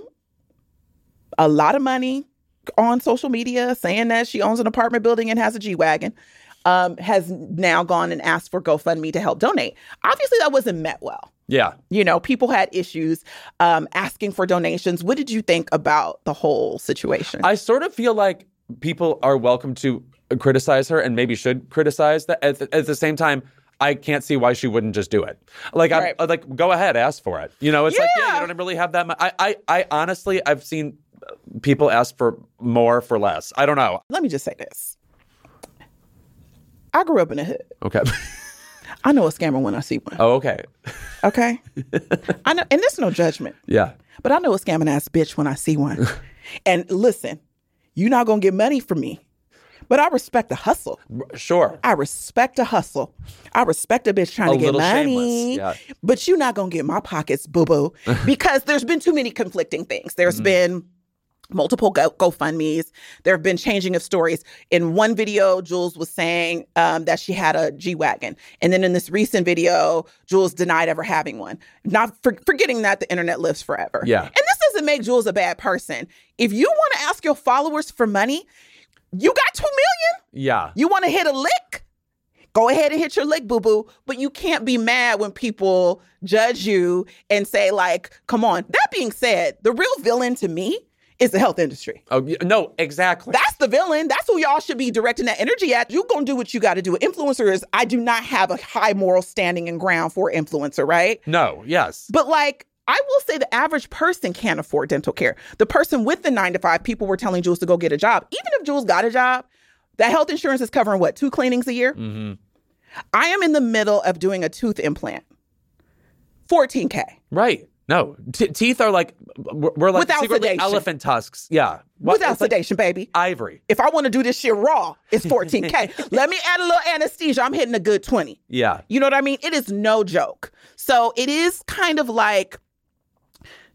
a lot of money on social media, saying that she owns an apartment building and has a G-Wagon, um, has now gone and asked for GoFundMe to help donate. Obviously, that wasn't met well. Yeah. You know, people had issues um, asking for donations. What did you think about the whole situation? I sort of feel like people are welcome to criticize her and maybe should criticize that. At the, at the same time, I can't see why she wouldn't just do it. Like, Right. I'm like, go ahead, ask for it. You know, it's like, yeah, Yeah. you don't really have that much. I, I, I honestly, I've seen people ask for more for less. I don't know. Let me just say this. I grew up in the hood. Okay. I know a scammer when I see one. Oh, okay. Okay? I know, and there's no judgment. Yeah. But I know a scamming ass bitch when I see one. And listen, you're not going to get money from me. But I respect a hustle. Sure. I respect a hustle. I respect a bitch trying A to get little money. shameless, yeah. But you're not going to get my pockets, boo-boo. Because there's been too many conflicting things. There's Mm-hmm. been multiple Go- GoFundMes. There have been changing of stories. In one video, Jules was saying um, that she had a G-Wagon. And then in this recent video, Jules denied ever having one. Not for- forgetting that the internet lives forever. Yeah. And this doesn't make Jules a bad person. If you want to ask your followers for money, you got two million? Yeah. You want to hit a lick? Go ahead and hit your lick, boo-boo. But you can't be mad when people judge you and say, like, come on. That being said, the real villain to me is the health industry. Oh, yeah, no, exactly. That's the villain. That's who y'all should be directing that energy at. You're going to do what you got to do. Influencers, I do not have a high moral standing and ground for influencer, right? No, yes. But like, I will say the average person can't afford dental care. The person with the nine to five, people were telling Jules to go get a job. Even if Jules got a job, that health insurance is covering what, two cleanings a year? Mm-hmm. I am in the middle of doing a tooth implant. fourteen K. Right. No, T- teeth are like, we're we're like Without secretly sedation. elephant tusks. Yeah. What- Without it's like sedation, baby. ivory. If I want to do this shit raw, it's fourteen K. Let me add a little anesthesia. I'm hitting a good twenty. Yeah. You know what I mean? It is no joke. So it is kind of like,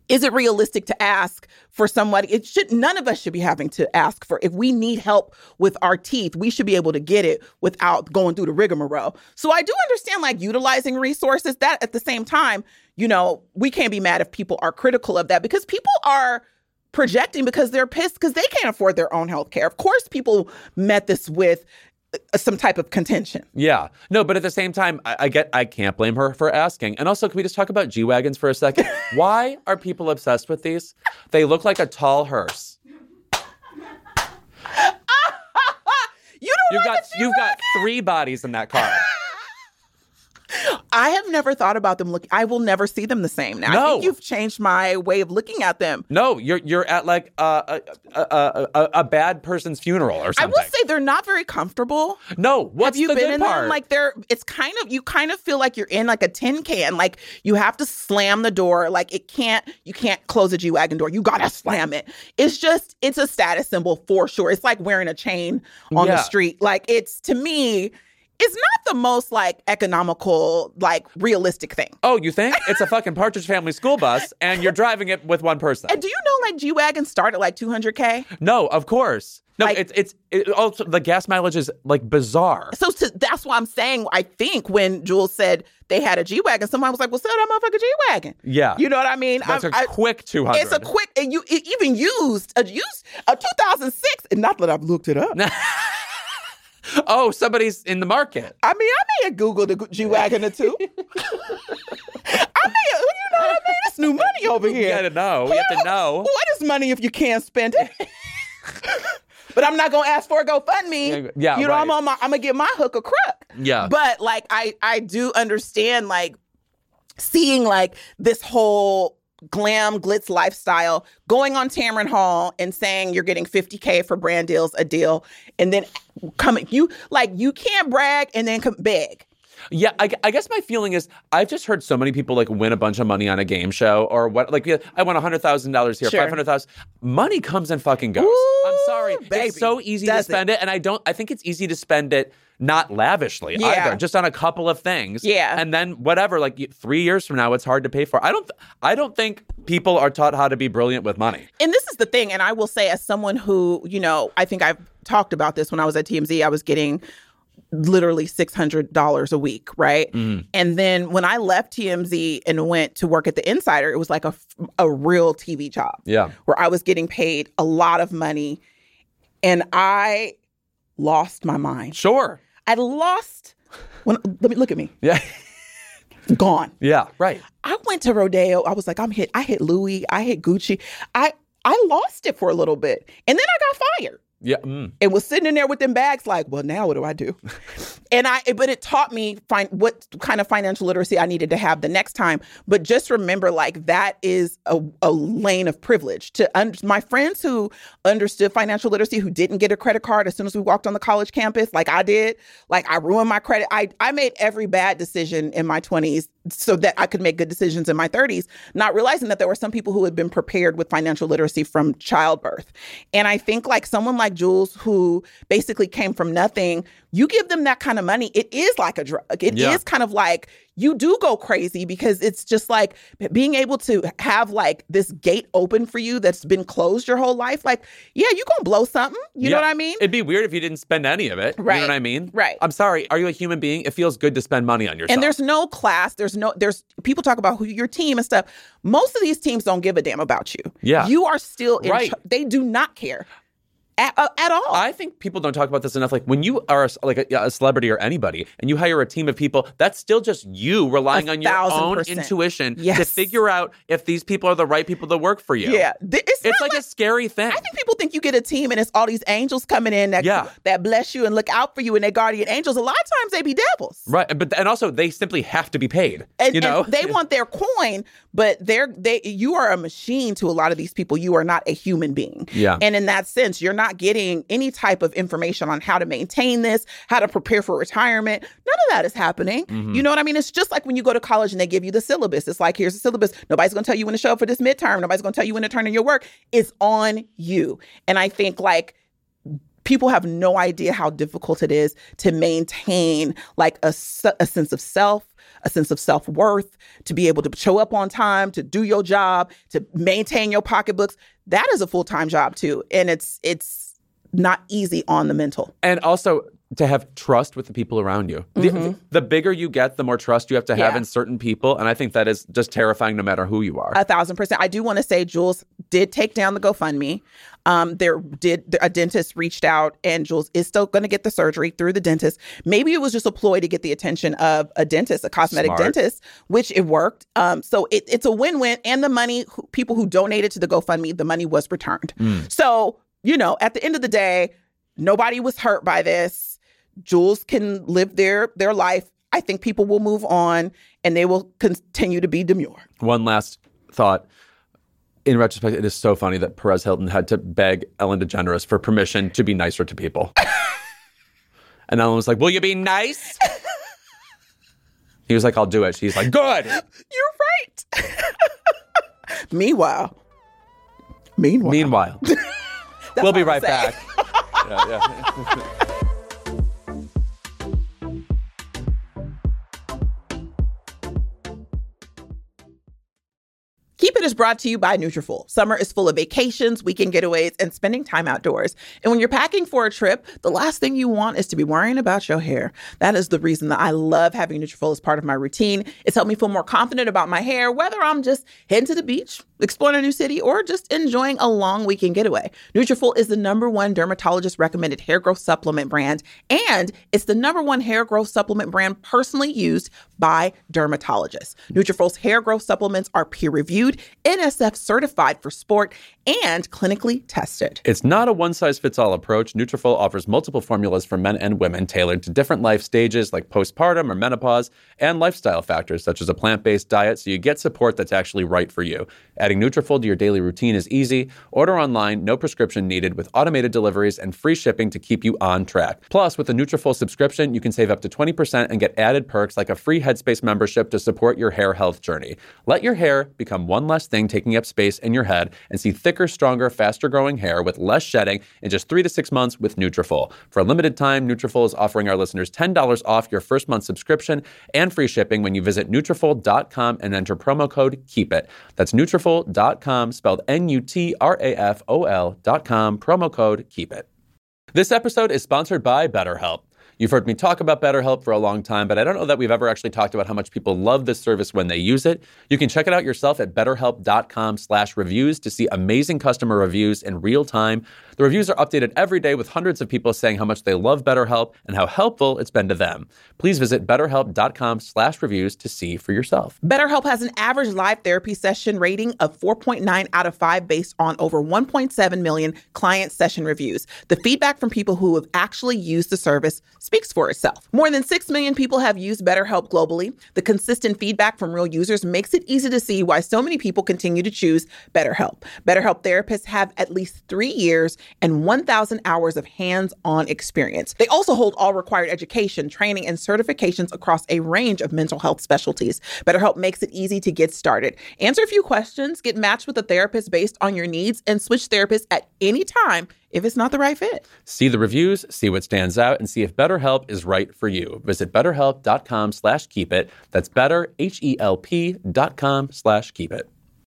is it realistic to ask for somebody? It should, none of us should be having to ask for, if we need help with our teeth, we should be able to get it without going through the rigmarole. So I do understand like utilizing resources. That at the same time, you know, we can't be mad if people are critical of that, because people are projecting because they're pissed because they can't afford their own health care. Of course, people met this with some type of contention. Yeah. No, but at the same time, I, I get I can't blame her for asking. And also, can we just talk about G-Wagons for a second? Why are people obsessed with these? They look like a tall hearse. You don't you've like got a You've got three bodies in that car. I have never thought about them looking. I will never see them the same now. No. I think you've changed my way of looking at them. No, you're you're at like a a, a, a, a bad person's funeral or something. I will say they're not very comfortable. No, what's have you the been good in part? them? Like they're, it's kind of, you kind of feel like you're in like a tin can. Like you have to slam the door. Like it can't, you can't close a G-Wagon door. You gotta slam it. It's just, it's a status symbol for sure. It's like wearing a chain on Yeah. the street. Like it's, to me, it's not the most like economical, like realistic thing. Oh, you think? It's a fucking Partridge Family school bus and you're driving it with one person. And do you know like G-Wagons start at like two hundred K? No, of course. No, Like- it's it's it also the gas mileage is like bizarre. So to, that's why I'm saying, I think when Jules said they had a G-Wagon, someone was like, well, sell that motherfucker G-Wagon. Yeah. You know what I mean? That's I- a I- quick two hundred. It's a quick, and you it even used, a used, a two thousand six, and not that I've looked it up. Oh, somebody's in the market. I mean, I may have Googled a G-Wagon or two. I may have, you know what I mean? It's new money over here. You gotta know. You have to know. What is money if you can't spend it? But I'm not gonna ask for a GoFundMe. Yeah, you know, right. I'm on my, I'm gonna get my hook a crook. Yeah. But like, I, I do understand like seeing like this whole glam glitz lifestyle, going on Tamron Hall and saying you're getting fifty K for brand deals, a deal, and then coming, you like, you can't brag and then come beg. Yeah, I, I guess my feeling is I've just heard so many people like win a bunch of money on a game show or what. Like, yeah, I won one hundred thousand dollars here, Sure. five hundred thousand dollars. Money comes and fucking goes. Ooh, I'm sorry. baby. It's so easy Does to spend it? And I don't, I think it's easy to spend it not lavishly Yeah. either, just on a couple of things. Yeah. And then whatever, like y- three years from now, it's hard to pay for. I don't, th- I don't think people are taught how to be brilliant with money. And this is the thing, and I will say, as someone who, you know, I think I've talked about this when I was at T M Z, I was getting literally six hundred dollars a week, right? Mm. And then when I left T M Z and went to work at The Insider, it was like a, a real T V job. Yeah. Where I was getting paid a lot of money, and I lost my mind. Sure. I lost, when, let me look at me, Yeah. gone. Yeah. Right. I went to Rodeo. I was like, I'm hit. I hit Louis. I hit Gucci. I I lost it for a little bit, and then I got fired. Yeah. Mm. And was sitting in there with them bags like, well, now what do I do? and I, but it taught me find what kind of financial literacy I needed to have the next time. But just remember, like, that is a, a lane of privilege. To un- my friends who understood financial literacy, who didn't get a credit card as soon as we walked on the college campus, like I did, like I ruined my credit. I, I made every bad decision in my twenties so that I could make good decisions in my thirties, not realizing that there were some people who had been prepared with financial literacy from childbirth. And I think like someone like Jules, who basically came from nothing, you give them that kind of money, it is like a drug. It Yeah. is kind of like, you do go crazy because it's just like being able to have like this gate open for you that's been closed your whole life. Like, yeah, you gonna blow something. You know Yeah. what I mean? It'd be weird if you didn't spend any of it. Right. You know what I mean? Right. I'm sorry. Are you a human being? It feels good to spend money on yourself. And there's no class. There's no, there's people talk about who your team and stuff. Most of these teams don't give a damn about you. Yeah. You are still in Right. char- they do not care at, uh, at all. I think people don't talk about this enough. Like when you are a, like a, a celebrity or anybody and you hire a team of people, that's still just you relying A on your thousand own percent. intuition to Yes. figure out if these people are the right people to work for you. yeah. Th- It's, It's not like a scary thing. I think people think you get a team and it's all these angels coming in that Yeah. that bless you and look out for you and they guardian angels. A lot of times they be devils. Right. But and also they simply have to be paid. And, you know? and they want their coin, but they're they you are a machine to a lot of these people. You are not a human being. Yeah. And in that sense, you're not getting any type of information on how to maintain this, how to prepare for retirement. None of that is happening. Mm-hmm. You know what I mean? It's just like when you go to college and they give you the syllabus. It's like, here's the syllabus. Nobody's gonna tell you when to show up for this midterm. Nobody's gonna tell you when to turn in your work. It's on you. And I think like people have no idea how difficult it is to maintain like a, s- a sense of self, a sense of self-worth, to be able to show up on time, to do your job, to maintain your pocketbooks. That is a full-time job too. And it's it's not easy on the mental. And also to have trust with the people around you. Mm-hmm. The, the bigger you get, the more trust you have to have yeah. in certain people. And I think that is just terrifying no matter who you are. A thousand percent. I do want to say Jules did take down the GoFundMe. Um, there did a dentist reached out, and Jules is still going to get the surgery through the dentist. Maybe it was just a ploy to get the attention of a dentist, a cosmetic Smart. dentist, which it worked. Um, so it, it's a win-win. And the money, people who donated to the GoFundMe, the money was returned. Mm. So, you know, at the end of the day, nobody was hurt by this. Jules can live their their life. I think people will move on, and they will continue to be demure. One last thought. In retrospect, it is so funny that Perez Hilton had to beg Ellen DeGeneres for permission to be nicer to people. And Ellen was like, will you be nice? He was like, I'll do it. She's like, good. You're right. Meanwhile. Meanwhile. Meanwhile. We'll be right back. yeah, yeah. Keep It is brought to you by Nutrafol. Summer is full of vacations, weekend getaways, and spending time outdoors. And when you're packing for a trip, the last thing you want is to be worrying about your hair. That is the reason that I love having Nutrafol as part of my routine. It's helped me feel more confident about my hair, whether I'm just heading to the beach, exploring a new city, or just enjoying a long weekend getaway. Nutrafol is the number one dermatologist-recommended hair growth supplement brand, and it's the number one hair growth supplement brand personally used by dermatologists. Nutrafol's hair growth supplements are peer-reviewed, N S F certified for sport, and clinically tested. It's not a one-size-fits-all approach. Nutrafol offers multiple formulas for men and women tailored to different life stages like postpartum or menopause and lifestyle factors such as a plant-based diet, so you get support that's actually right for you. Adding Nutrafol to your daily routine is easy. Order online, no prescription needed, with automated deliveries and free shipping to keep you on track. Plus, with a Nutrafol subscription, you can save up to twenty percent and get added perks like a free Headspace membership to support your hair health journey. Let your hair become one less thing taking up space in your head and see thicker, stronger, faster-growing hair with less shedding in just three to six months with Nutrafol. For a limited time, Nutrafol is offering our listeners ten dollars off your first month subscription and free shipping when you visit Nutrafol dot com and enter promo code KEEPIT. That's Nutrafol dot com, spelled N U T R A F O L dot com, promo code KEEPIT. This episode is sponsored by BetterHelp. You've heard me talk about BetterHelp for a long time, but I don't know that we've ever actually talked about how much people love this service when they use it. You can check it out yourself at betterhelp dot com slash reviews to see amazing customer reviews in real time. The reviews are updated every day with hundreds of people saying how much they love BetterHelp and how helpful it's been to them. Please visit betterhelp dot com slash reviews to see for yourself. BetterHelp has an average live therapy session rating of four point nine out of five based on over one point seven million client session reviews. The feedback from people who have actually used the service speaks for itself. More than six million people have used BetterHelp globally. The consistent feedback from real users makes it easy to see why so many people continue to choose BetterHelp. BetterHelp therapists have at least three years and one thousand hours of hands-on experience. They also hold all required education, training, and certifications across a range of mental health specialties. BetterHelp makes it easy to get started. Answer a few questions, get matched with a therapist based on your needs, and switch therapists at any time if it's not the right fit. See the reviews, see what stands out, and see if BetterHelp is right for you. Visit betterhelp dot com slash keep it. That's better, H E L P dot com slash keep it.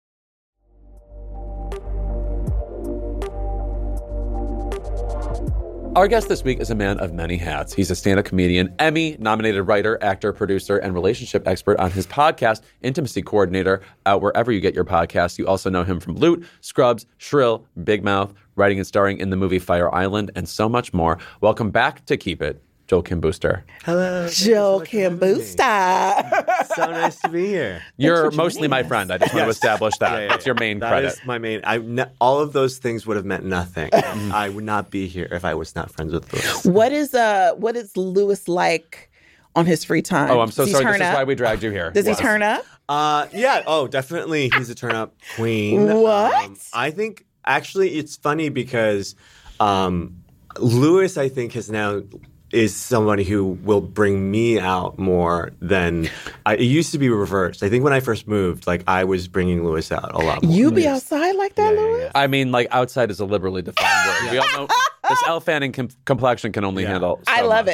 Our guest this week is a man of many hats. He's a stand-up comedian, Emmy-nominated writer, actor, producer, and relationship expert. On his podcast, Intimacy Coordinator, out wherever you get your podcasts. You also know him from Loot, Scrubs, Shrill, Big Mouth, writing and starring in the movie Fire Island, and so much more. Welcome back to Keep It, Joel Kim Booster. Hello. Joel Kim Booster. So nice to be here. You're mostly my friend. I just want to establish that. Yeah, yeah, That's your main that credit. That is my main. I, ne- all of those things would have meant nothing. I would not be here if I was not friends with Louis. What is uh? What is Louis like on his free time? Oh, I'm so Does sorry. He This turn is up? why we dragged you here. Does Yes. he turn up? Uh, yeah. Oh, definitely. He's a turn-up queen. What? Um, I think actually it's funny because um, Louis, I think, has now. is somebody who will bring me out more than I, it used to be reversed. I think when I first moved, like I was bringing Louis out a lot more. You be outside like that, Yeah, yeah, Louis? yeah. I mean, like, outside is a liberally defined word. We all know this Elle Fanning com- complexion can only Yeah. handle so I love much. it.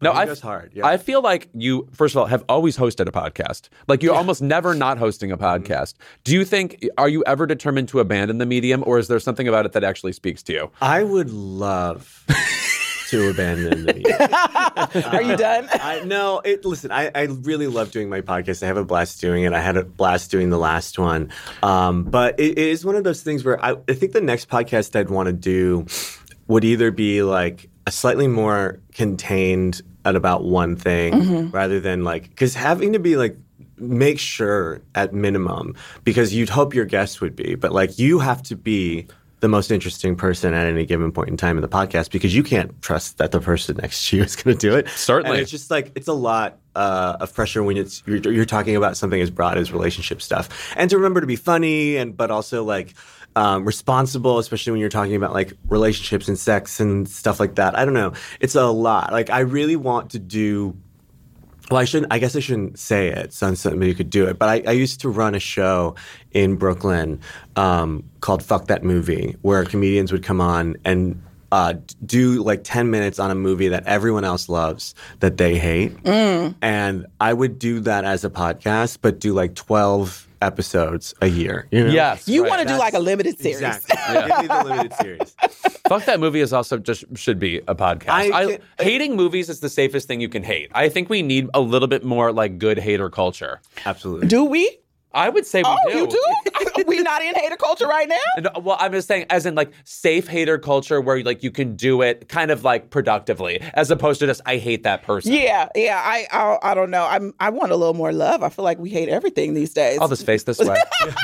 No, I That's hard. Yeah. I feel like you, first of all, have always hosted a podcast. Like you're yeah. almost never not hosting a podcast. Mm-hmm. Do you think, are you ever determined to abandon the medium, or is there something about it that actually speaks to you? I would love to abandon the medium. Are you done? I, no, it, listen, I, I really love doing my podcast. I have a blast doing it. I had a blast doing the last one. Um, but it, it is one of those things where I, I think the next podcast I'd want to do would either be like a slightly more contained at about one thing mm-hmm. rather than like, because having to be like, make sure at minimum, because you'd hope your guest would be, but like you have to be the most interesting person at any given point in time in the podcast because you can't trust that the person next to you is going to do it. Certainly. And it's just like, it's a lot uh, of pressure when it's you're, you're talking about something as broad as relationship stuff. And to remember to be funny, and but also like um, responsible, especially when you're talking about like relationships and sex and stuff like that. I don't know. It's a lot. Like I really want to do Well, I shouldn't. I guess I shouldn't say it. So somebody could do it. But I, I used to run a show in Brooklyn um, called "Fuck That Movie," where comedians would come on and uh, do like ten minutes on a movie that everyone else loves that they hate, mm. and I would do that as a podcast, but do like twelve episodes a year. You know? Yes, you right. want to do like a limited series. Exactly. Yeah. Give me the limited series. Fuck That Movie is also just should be a podcast. I, I, hating movies is the safest thing you can hate. I think we need a little bit more like good hater culture. Absolutely. Do we? I would say we oh, do. you do? We not in hater culture right now? And, well, I'm just saying, as in like safe hater culture, where like you can do it kind of like productively, as opposed to just I hate that person. Yeah, yeah. I, I, I don't know. I'm. I want a little more love. I feel like we hate everything these days. I'll just face this way.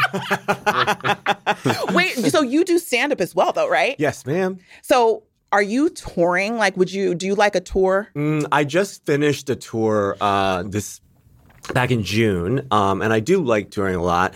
Wait. So you do stand up as well, though, right? Yes, ma'am. So. Are you touring? Like, would you do you like a tour? Mm, I just finished a tour uh, this back in June, um, and I do like touring a lot.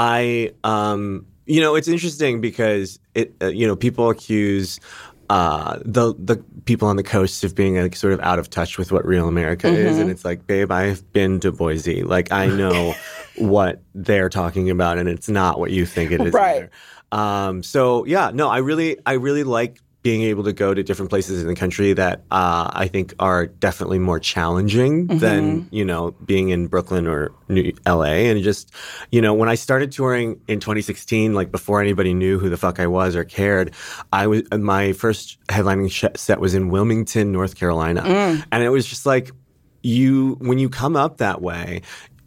I, um, you know, it's interesting because it, uh, you know, people accuse uh, the the people on the coast of being like sort of out of touch with what real America mm-hmm. is, and it's like, babe, I've been to Boise. Like, I know what they're talking about, and it's not what you think it is. Right. Um, so yeah, no, I really, I really like being able to go to different places in the country that uh, I think are definitely more challenging mm-hmm. than, you know, being in Brooklyn or New L A. And just, you know, when I started touring in twenty sixteen, like before anybody knew who the fuck I was or cared, I was my first headlining sh- set was in Wilmington, North Carolina. Mm. And it was just like, you, when you come up that way,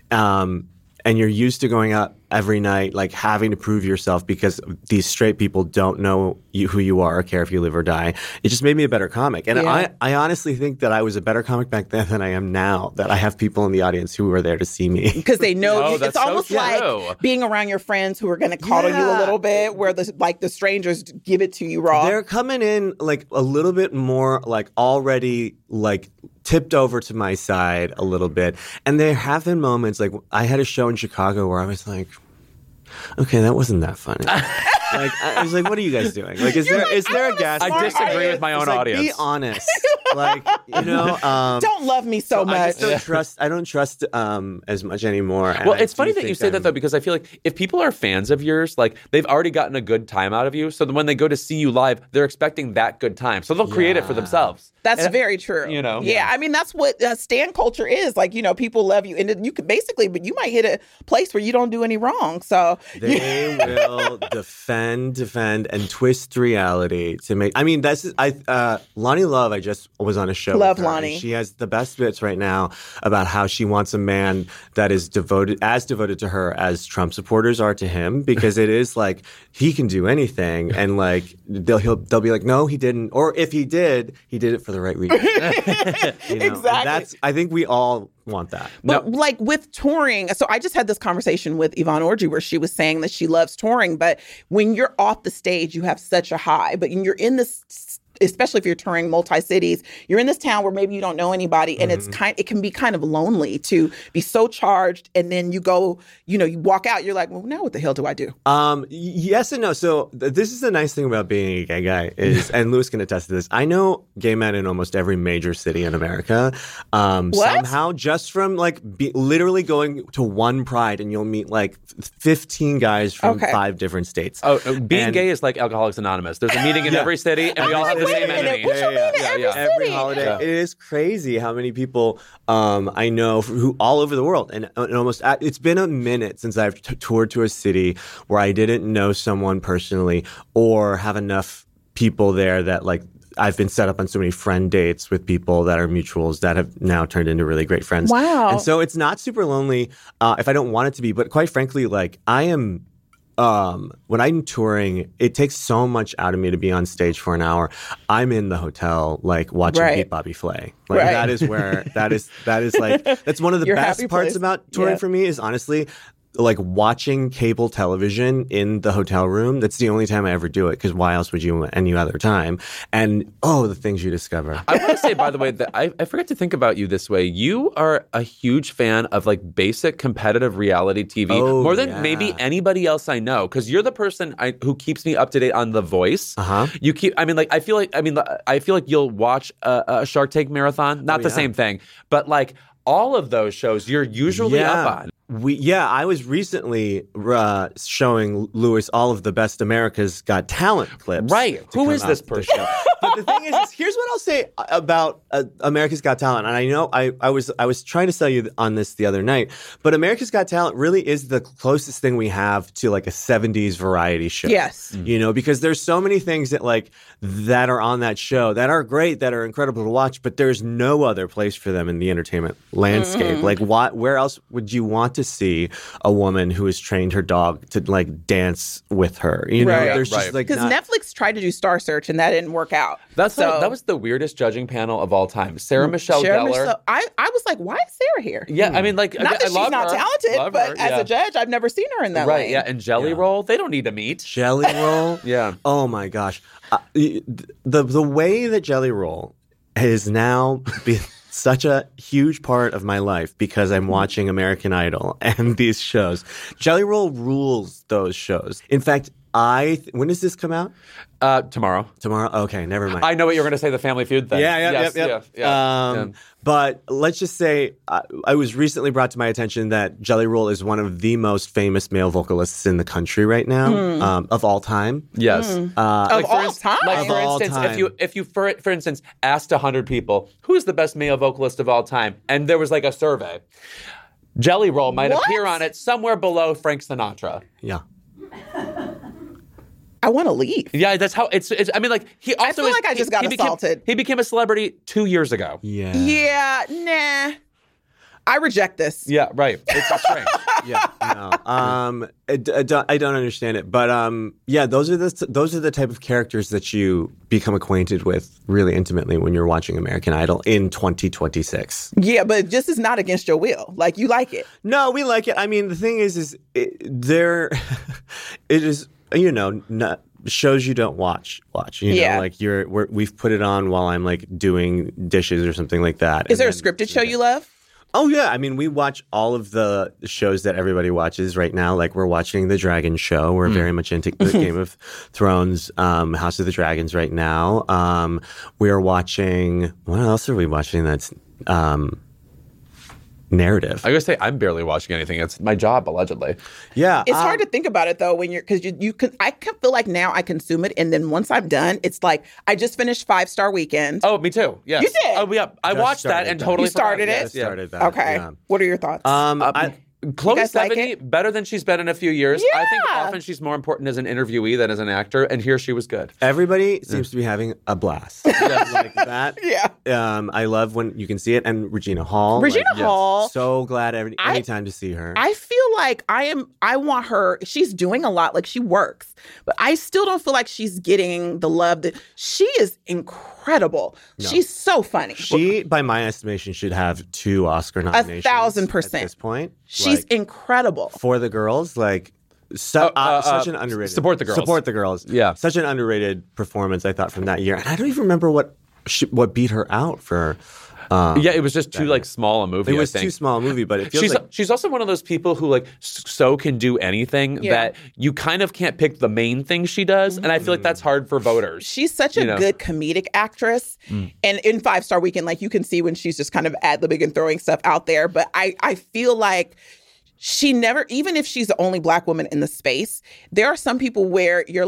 um, and you're used to going out every night, like having to prove yourself because these straight people don't know you, who you are or care if you live or die. It just made me a better comic. And yeah. I, I honestly think that I was a better comic back then than I am now, that I have people in the audience who are there to see me. Because they know oh, you. It's almost so like being around your friends who are going to coddle yeah. you a little bit, where the like the strangers give it to you raw. They're coming in like a little bit more like already like tipped over to my side a little bit. And there have been moments, like I had a show in Chicago where I was like, okay, that wasn't that funny. Like I was like, what are you guys doing? Like, is You're there like, is there a gas? I disagree with my own like, audience. Be honest. Like, you know, um, don't love me so, so much. I just don't trust. I don't trust um, as much anymore. Well, it's funny that you say I'm, that though, because I feel like if people are fans of yours, like they've already gotten a good time out of you. So when they go to see you live, they're expecting that good time. So they'll create yeah. it for themselves. That's and, very true. You know, yeah. yeah. I mean, that's what uh, stan culture is. Like, you know, people love you, and you could basically, but you might hit a place where you don't do any wrong. So they will defend, defend, and twist reality to make. I mean, that's I. Uh, Lonnie Love. I just was on a show. Love with her, Lonnie. She has the best bits right now about how she wants a man that is devoted, as devoted to her as Trump supporters are to him, because it is like he can do anything, and like they'll he'll, they'll be like, no, he didn't, or if he did, he did it for the right reason. You know? Exactly. And that's. I think we all want that. But no. like with touring, so I just had this conversation with Yvonne Orji where she was saying that she loves touring, but when you're off the stage, you have such a high. But when you're in this, especially if you're touring multi-cities, you're in this town where maybe you don't know anybody, and mm-hmm. it's kind, it can be kind of lonely to be so charged, and then you go, you know, you walk out, you're like, well, now what the hell do I do? Um, yes and no. So th- this is the nice thing about being a gay guy is, and Louis can attest to this, I know gay men in almost every major city in America. Um, what? Somehow, just from like be, literally going to one Pride, and you'll meet like fifteen guys from okay. five different states. Oh, being and, gay is like Alcoholics Anonymous. There's a meeting in yeah. every city, and we all have the wait same a minute. entity. What you Yeah, yeah, mean in yeah, every yeah. city? Every holiday, Yeah. it is crazy how many people um, I know who all over the world, and, and almost it's been a minute since I've t- toured to a city where I didn't know someone personally or have enough people there that like I've been set up on so many friend dates with people that are mutuals that have now turned into really great friends. Wow. And so it's not super lonely uh, if I don't want it to be, but quite frankly, like I am. Um, when I'm touring, it takes so much out of me to be on stage for an hour. I'm in the hotel, like watching Right. Beat Bobby Flay. Like Right. that is where that is that is like that's one of the Your best happy parts place. about touring Yeah. for me is honestly like watching cable television in the hotel room. That's the only time I ever do it because why else would you any other time? And oh, the things you discover. I want to say, by the way, that I, I forget to think about you this way. You are a huge fan of like basic competitive reality T V, Oh, more than yeah. maybe anybody else I know. Because you're the person I, who keeps me up to date on The Voice. Uh-huh. You keep. I mean, like I feel like. I mean, I feel like you'll watch a, a Shark Tank marathon. Not Oh, the yeah. same thing, but like all of those shows, you're usually up on. We yeah, I was recently uh, showing Lewis all of the best America's Got Talent clips. Right. to Who come is out this to the person? show. But the thing is, is, here's what I'll say about uh, America's Got Talent. And I know I, I was I was trying to sell you on this the other night, but America's Got Talent really is the closest thing we have to like a seventies variety show. Yes. You know, because there's so many things that like that are on that show that are great, that are incredible to watch, but there's no other place for them in the entertainment landscape. Like, what? Where else would you want to see a woman who has trained her dog to like dance with her? You know, Right. there's Right. just like Because not- Netflix tried to do Star Search and that didn't work out. That's so, the, that was the weirdest judging panel of all time. Sarah Michelle Sarah Gellar. Michelle- I, I was like, why is Sarah here? Yeah, I mean, like, Not I, that I she's love not her. talented, Love but her, as yeah. a judge, I've never seen her in that Right, lane. yeah, and Jelly Yeah. Roll, they don't need to meet. Jelly Roll. Yeah. Oh my gosh. Uh, the the way that Jelly Roll has now been such a huge part of my life because I'm watching American Idol and these shows. Jelly Roll rules those shows. In fact, I th- when does this come out? Uh, tomorrow. Tomorrow? Okay, never mind. I know what you're going to say, the Family Feud thing. Yeah, yeah, yes, yep, yep. yeah, yeah, um, yeah. But let's just say uh, I was recently brought to my attention that Jelly Roll is one of the most famous male vocalists in the country right now, um, of all time. Yes. Uh, Of for all ins- time. Like Of for all instance, time. if you if you for for instance asked a hundred people who is the best male vocalist of all time, and there was like a survey, Jelly Roll might What? appear on it somewhere below Frank Sinatra. yeah. I want to leave. Yeah, that's how it's. it's I mean, like he also. feel is- like I he- just got he became- assaulted. He became a celebrity two years ago. Yeah. Yeah, nah. I reject this. Yeah, right. It's strange. Yeah, no. Um, I, I don't, I don't understand it, but um, yeah, those are the those are the type of characters that you become acquainted with really intimately when you're watching American Idol in twenty twenty-six. Yeah, but this is not against your will. Like, you like it. No, we like it. I mean, the thing is, is it, there, it is, you know, not, shows you don't watch. Watch, you know, Yeah. like you're we're, we've put it on while I'm like doing dishes or something like that. Is and there a then- scripted show you love? Oh yeah, I mean we watch all of the shows that everybody watches right now. Like we're watching the Dragon Show. We're very much into the Game of Thrones, um, House of the Dragons right now. Um, we're watching. What else are we watching? That's um, narrative. I gotta say, I'm barely watching anything. It's my job, allegedly. yeah, It's um, hard to think about it though when you're because you you can I can feel like now I consume it and then once I'm done it's like I just finished Five Star Weekend. Oh, me too. Yes. You did? Oh, yeah. I Just watched that started and that. totally You started forgot. it? Yes, yeah. started that. Okay, yeah. what are your thoughts? Um, Uh, I, Chloe guys like Sevigny, it? better than she's been in a few years. I think Yeah. often she's more important as an interviewee than as an actor, and here she was good. everybody seems to be having a blast. like that. Yeah. Um, I love when you can see it. And Regina Hall. Regina like, Hall. So glad every I- anytime to see her. I feel like I am I want her she's doing a lot like she works but I still don't feel like she's getting the love that she is incredible. She's so funny. She, by my estimation, should have two Oscar nominations. thousand percent. At this point. She's Like, incredible. for the girls, like su- Uh, uh, uh, such uh, an underrated. support the girls. Support the girls. Yeah. Such an underrated performance, I thought, from that year. And I don't even remember what she, what beat her out for. Um, Yeah, it was just too like small a movie. It was I think. too small a movie, but it feels She's like she's also one of those people who like s- so can do anything Yeah. that you kind of can't pick the main thing she does, and I feel like that's hard for voters. She's such a You know. good comedic actress. And in Five Star Weekend, like you can see when she's just kind of ad-libbing and throwing stuff out there. But I, I feel like she never, even if she's the only Black woman in the space, there are some people where you're like,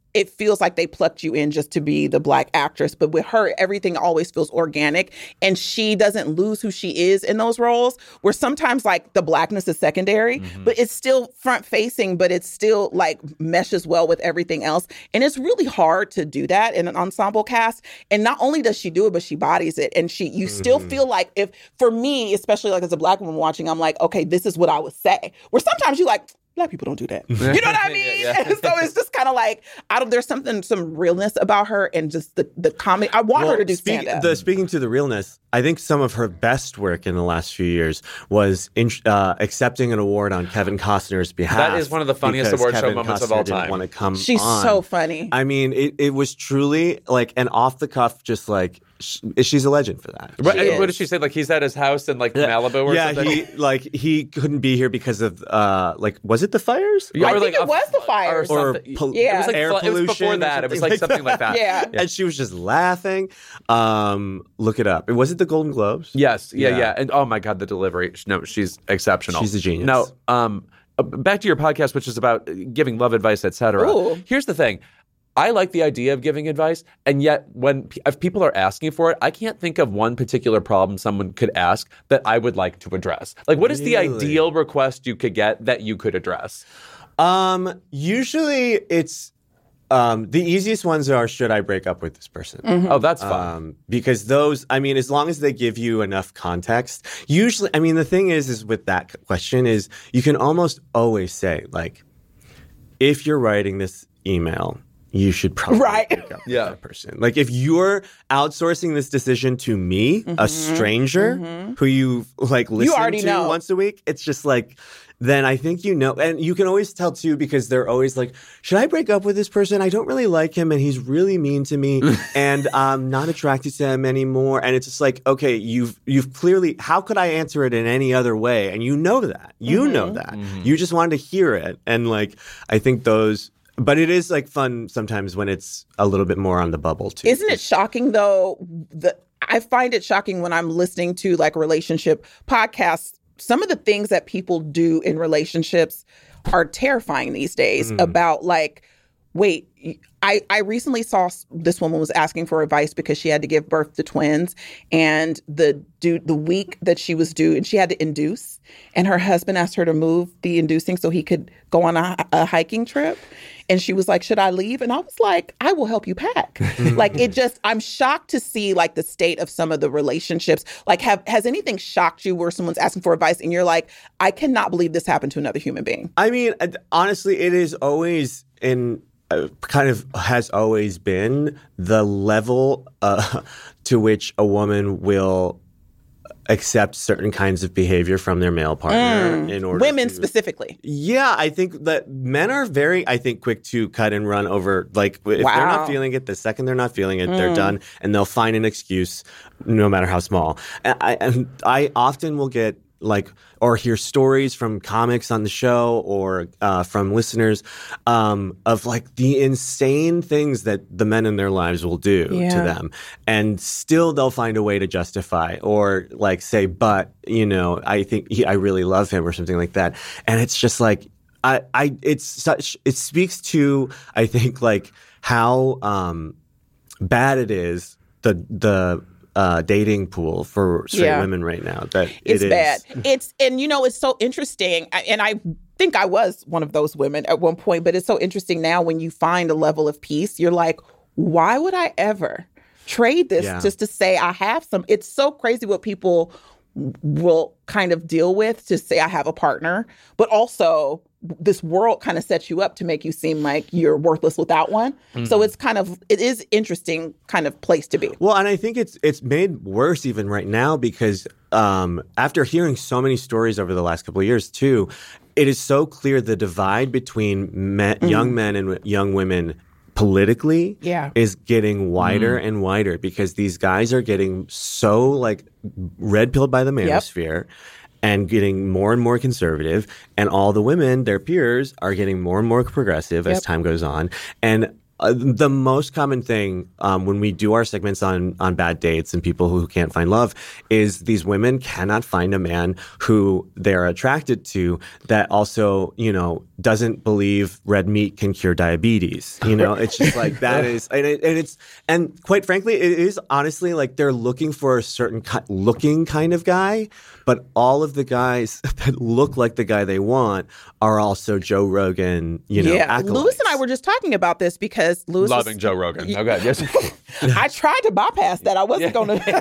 it feels like they plucked you in just to be the Black actress. But with her, everything always feels organic. And she doesn't lose who she is in those roles, where sometimes like the Blackness is secondary, mm-hmm. but it's still front facing, but it's still like meshes well with everything else. And it's really hard to do that in an ensemble cast. And not only does she do it, but she bodies it. And she, you mm-hmm. still feel like, if, for me, especially like as a Black woman watching, I'm like, okay, this is what I would say. Where sometimes you like, Black people don't do that. You know what I mean? yeah, yeah. So it's just kind of like, I don't, there's something, some realness about her and just the, the comedy. I want well, her to do speak, stand-up. The, speaking to the realness, I think some of her best work in the last few years was in, uh, accepting an award on Kevin Costner's behalf. That is one of the funniest award Kevin show moments Costner of all didn't time. Want to come She's on. so funny. I mean, it, it was truly like an off the cuff, just like, she's a legend for that. Right, what did she say? Like he's at his house in like yeah. Malibu or yeah, something? Yeah, he like he couldn't be here because of uh like was it the fires? Yeah, I or think like it a, was the fires. Or, or pol- yeah. It was like air it pollution. was before that. It was like, like something like that. Yeah. yeah. And she was just laughing. Um, look it up. Was it the Golden Globes? Yes. Yeah, yeah. Yeah. And oh my God, the delivery. No, she's exceptional. She's a genius. No, um, back to your podcast, which is about giving love advice, et cetera. Here's the thing. I like the idea of giving advice, and yet when if people are asking for it, I can't think of one particular problem someone could ask that I would like to address. Like, what is really? the ideal request you could get that you could address? Um, usually it's um, the easiest ones are, should I break up with this person? Mm-hmm. Oh, that's fine. Um, because those, I mean, as long as they give you enough context, usually, I mean, the thing is, is with that question is you can almost always say, like, if you're writing this email, you should probably right. break up with yeah. that person. Like, if you're outsourcing this decision to me, mm-hmm. a stranger mm-hmm. who you like listen you already to know. once a week, it's just like, then I think you know. And you can always tell, too, because they're always like, should I break up with this person? I don't really like him, and he's really mean to me, and I'm not attracted to him anymore. And it's just like, okay, you've you've clearly, how could I answer it in any other way? And you know that. You mm-hmm. know that. Mm-hmm. You just wanted to hear it. And, like, I think those... But it is like fun sometimes when it's a little bit more on the bubble too. Isn't it shocking though? The, I find it shocking when I'm listening to like relationship podcasts. Some of the things that people do in relationships are terrifying these days mm. about like, wait, I, I recently saw this woman was asking for advice because she had to give birth to twins, and the due, the week that she was due, and she had to induce, and her husband asked her to move the inducing so he could go on a, a hiking trip. And she was like, should I leave? And I was like, I will help you pack. Like, it just, I'm shocked to see like the state of some of the relationships. Like, have has anything shocked you where someone's asking for advice and you're like, I cannot believe this happened to another human being? I mean, honestly, it is always in uh, kind of has always been the level uh, to which a woman will accept certain kinds of behavior from their male partner mm, in order women to, specifically. Yeah, I think that men are very, I think, quick to cut and run over, like, if wow. they're not feeling it, the second they're not feeling it, mm. they're done, and they'll find an excuse, no matter how small. And I, and I often will get, like, or hear stories from comics on the show or uh, from listeners um, of like the insane things that the men in their lives will do yeah. to them. And still they'll find a way to justify or like say, but, you know, I think he, I really love him or something like that. And it's just like, I, I, it's such, it speaks to, I think, like how um, bad it is, the, the, Uh, dating pool for straight yeah. women right now. That it's it is. bad. It's and you know it's so interesting. And I think I was one of those women at one point. But it's so interesting now when you find a level of peace. You're like, why would I ever trade this yeah. just to say I have some? It's so crazy what people will kind of deal with to say I have a partner, but also this world kind of sets you up to make you seem like you're worthless without one. Mm-hmm. So it's kind of, it is interesting kind of place to be. Well, and I think it's it's made worse even right now because um, after hearing so many stories over the last couple of years too, it is so clear the divide between men, mm-hmm. young men and young women politically yeah. is getting wider mm. and wider because these guys are getting so like red pilled by the manosphere. Yep. And getting more and more conservative, and all the women, their peers, are getting more and more progressive yep. as time goes on. And uh, the most common thing um, when we do our segments on on bad dates and people who can't find love is these women cannot find a man who they're attracted to that also, you know, doesn't believe red meat can cure diabetes. You know, it's just like that is, and, it, and it's, and quite frankly, it is honestly like they're looking for a certain ki- looking kind of guy, but all of the guys that look like the guy they want are also Joe Rogan, you know, yeah. acolytes. Lewis and I were just talking about this because Lewis Loving was, Joe Rogan. Okay, yes. I tried to bypass that. I wasn't going to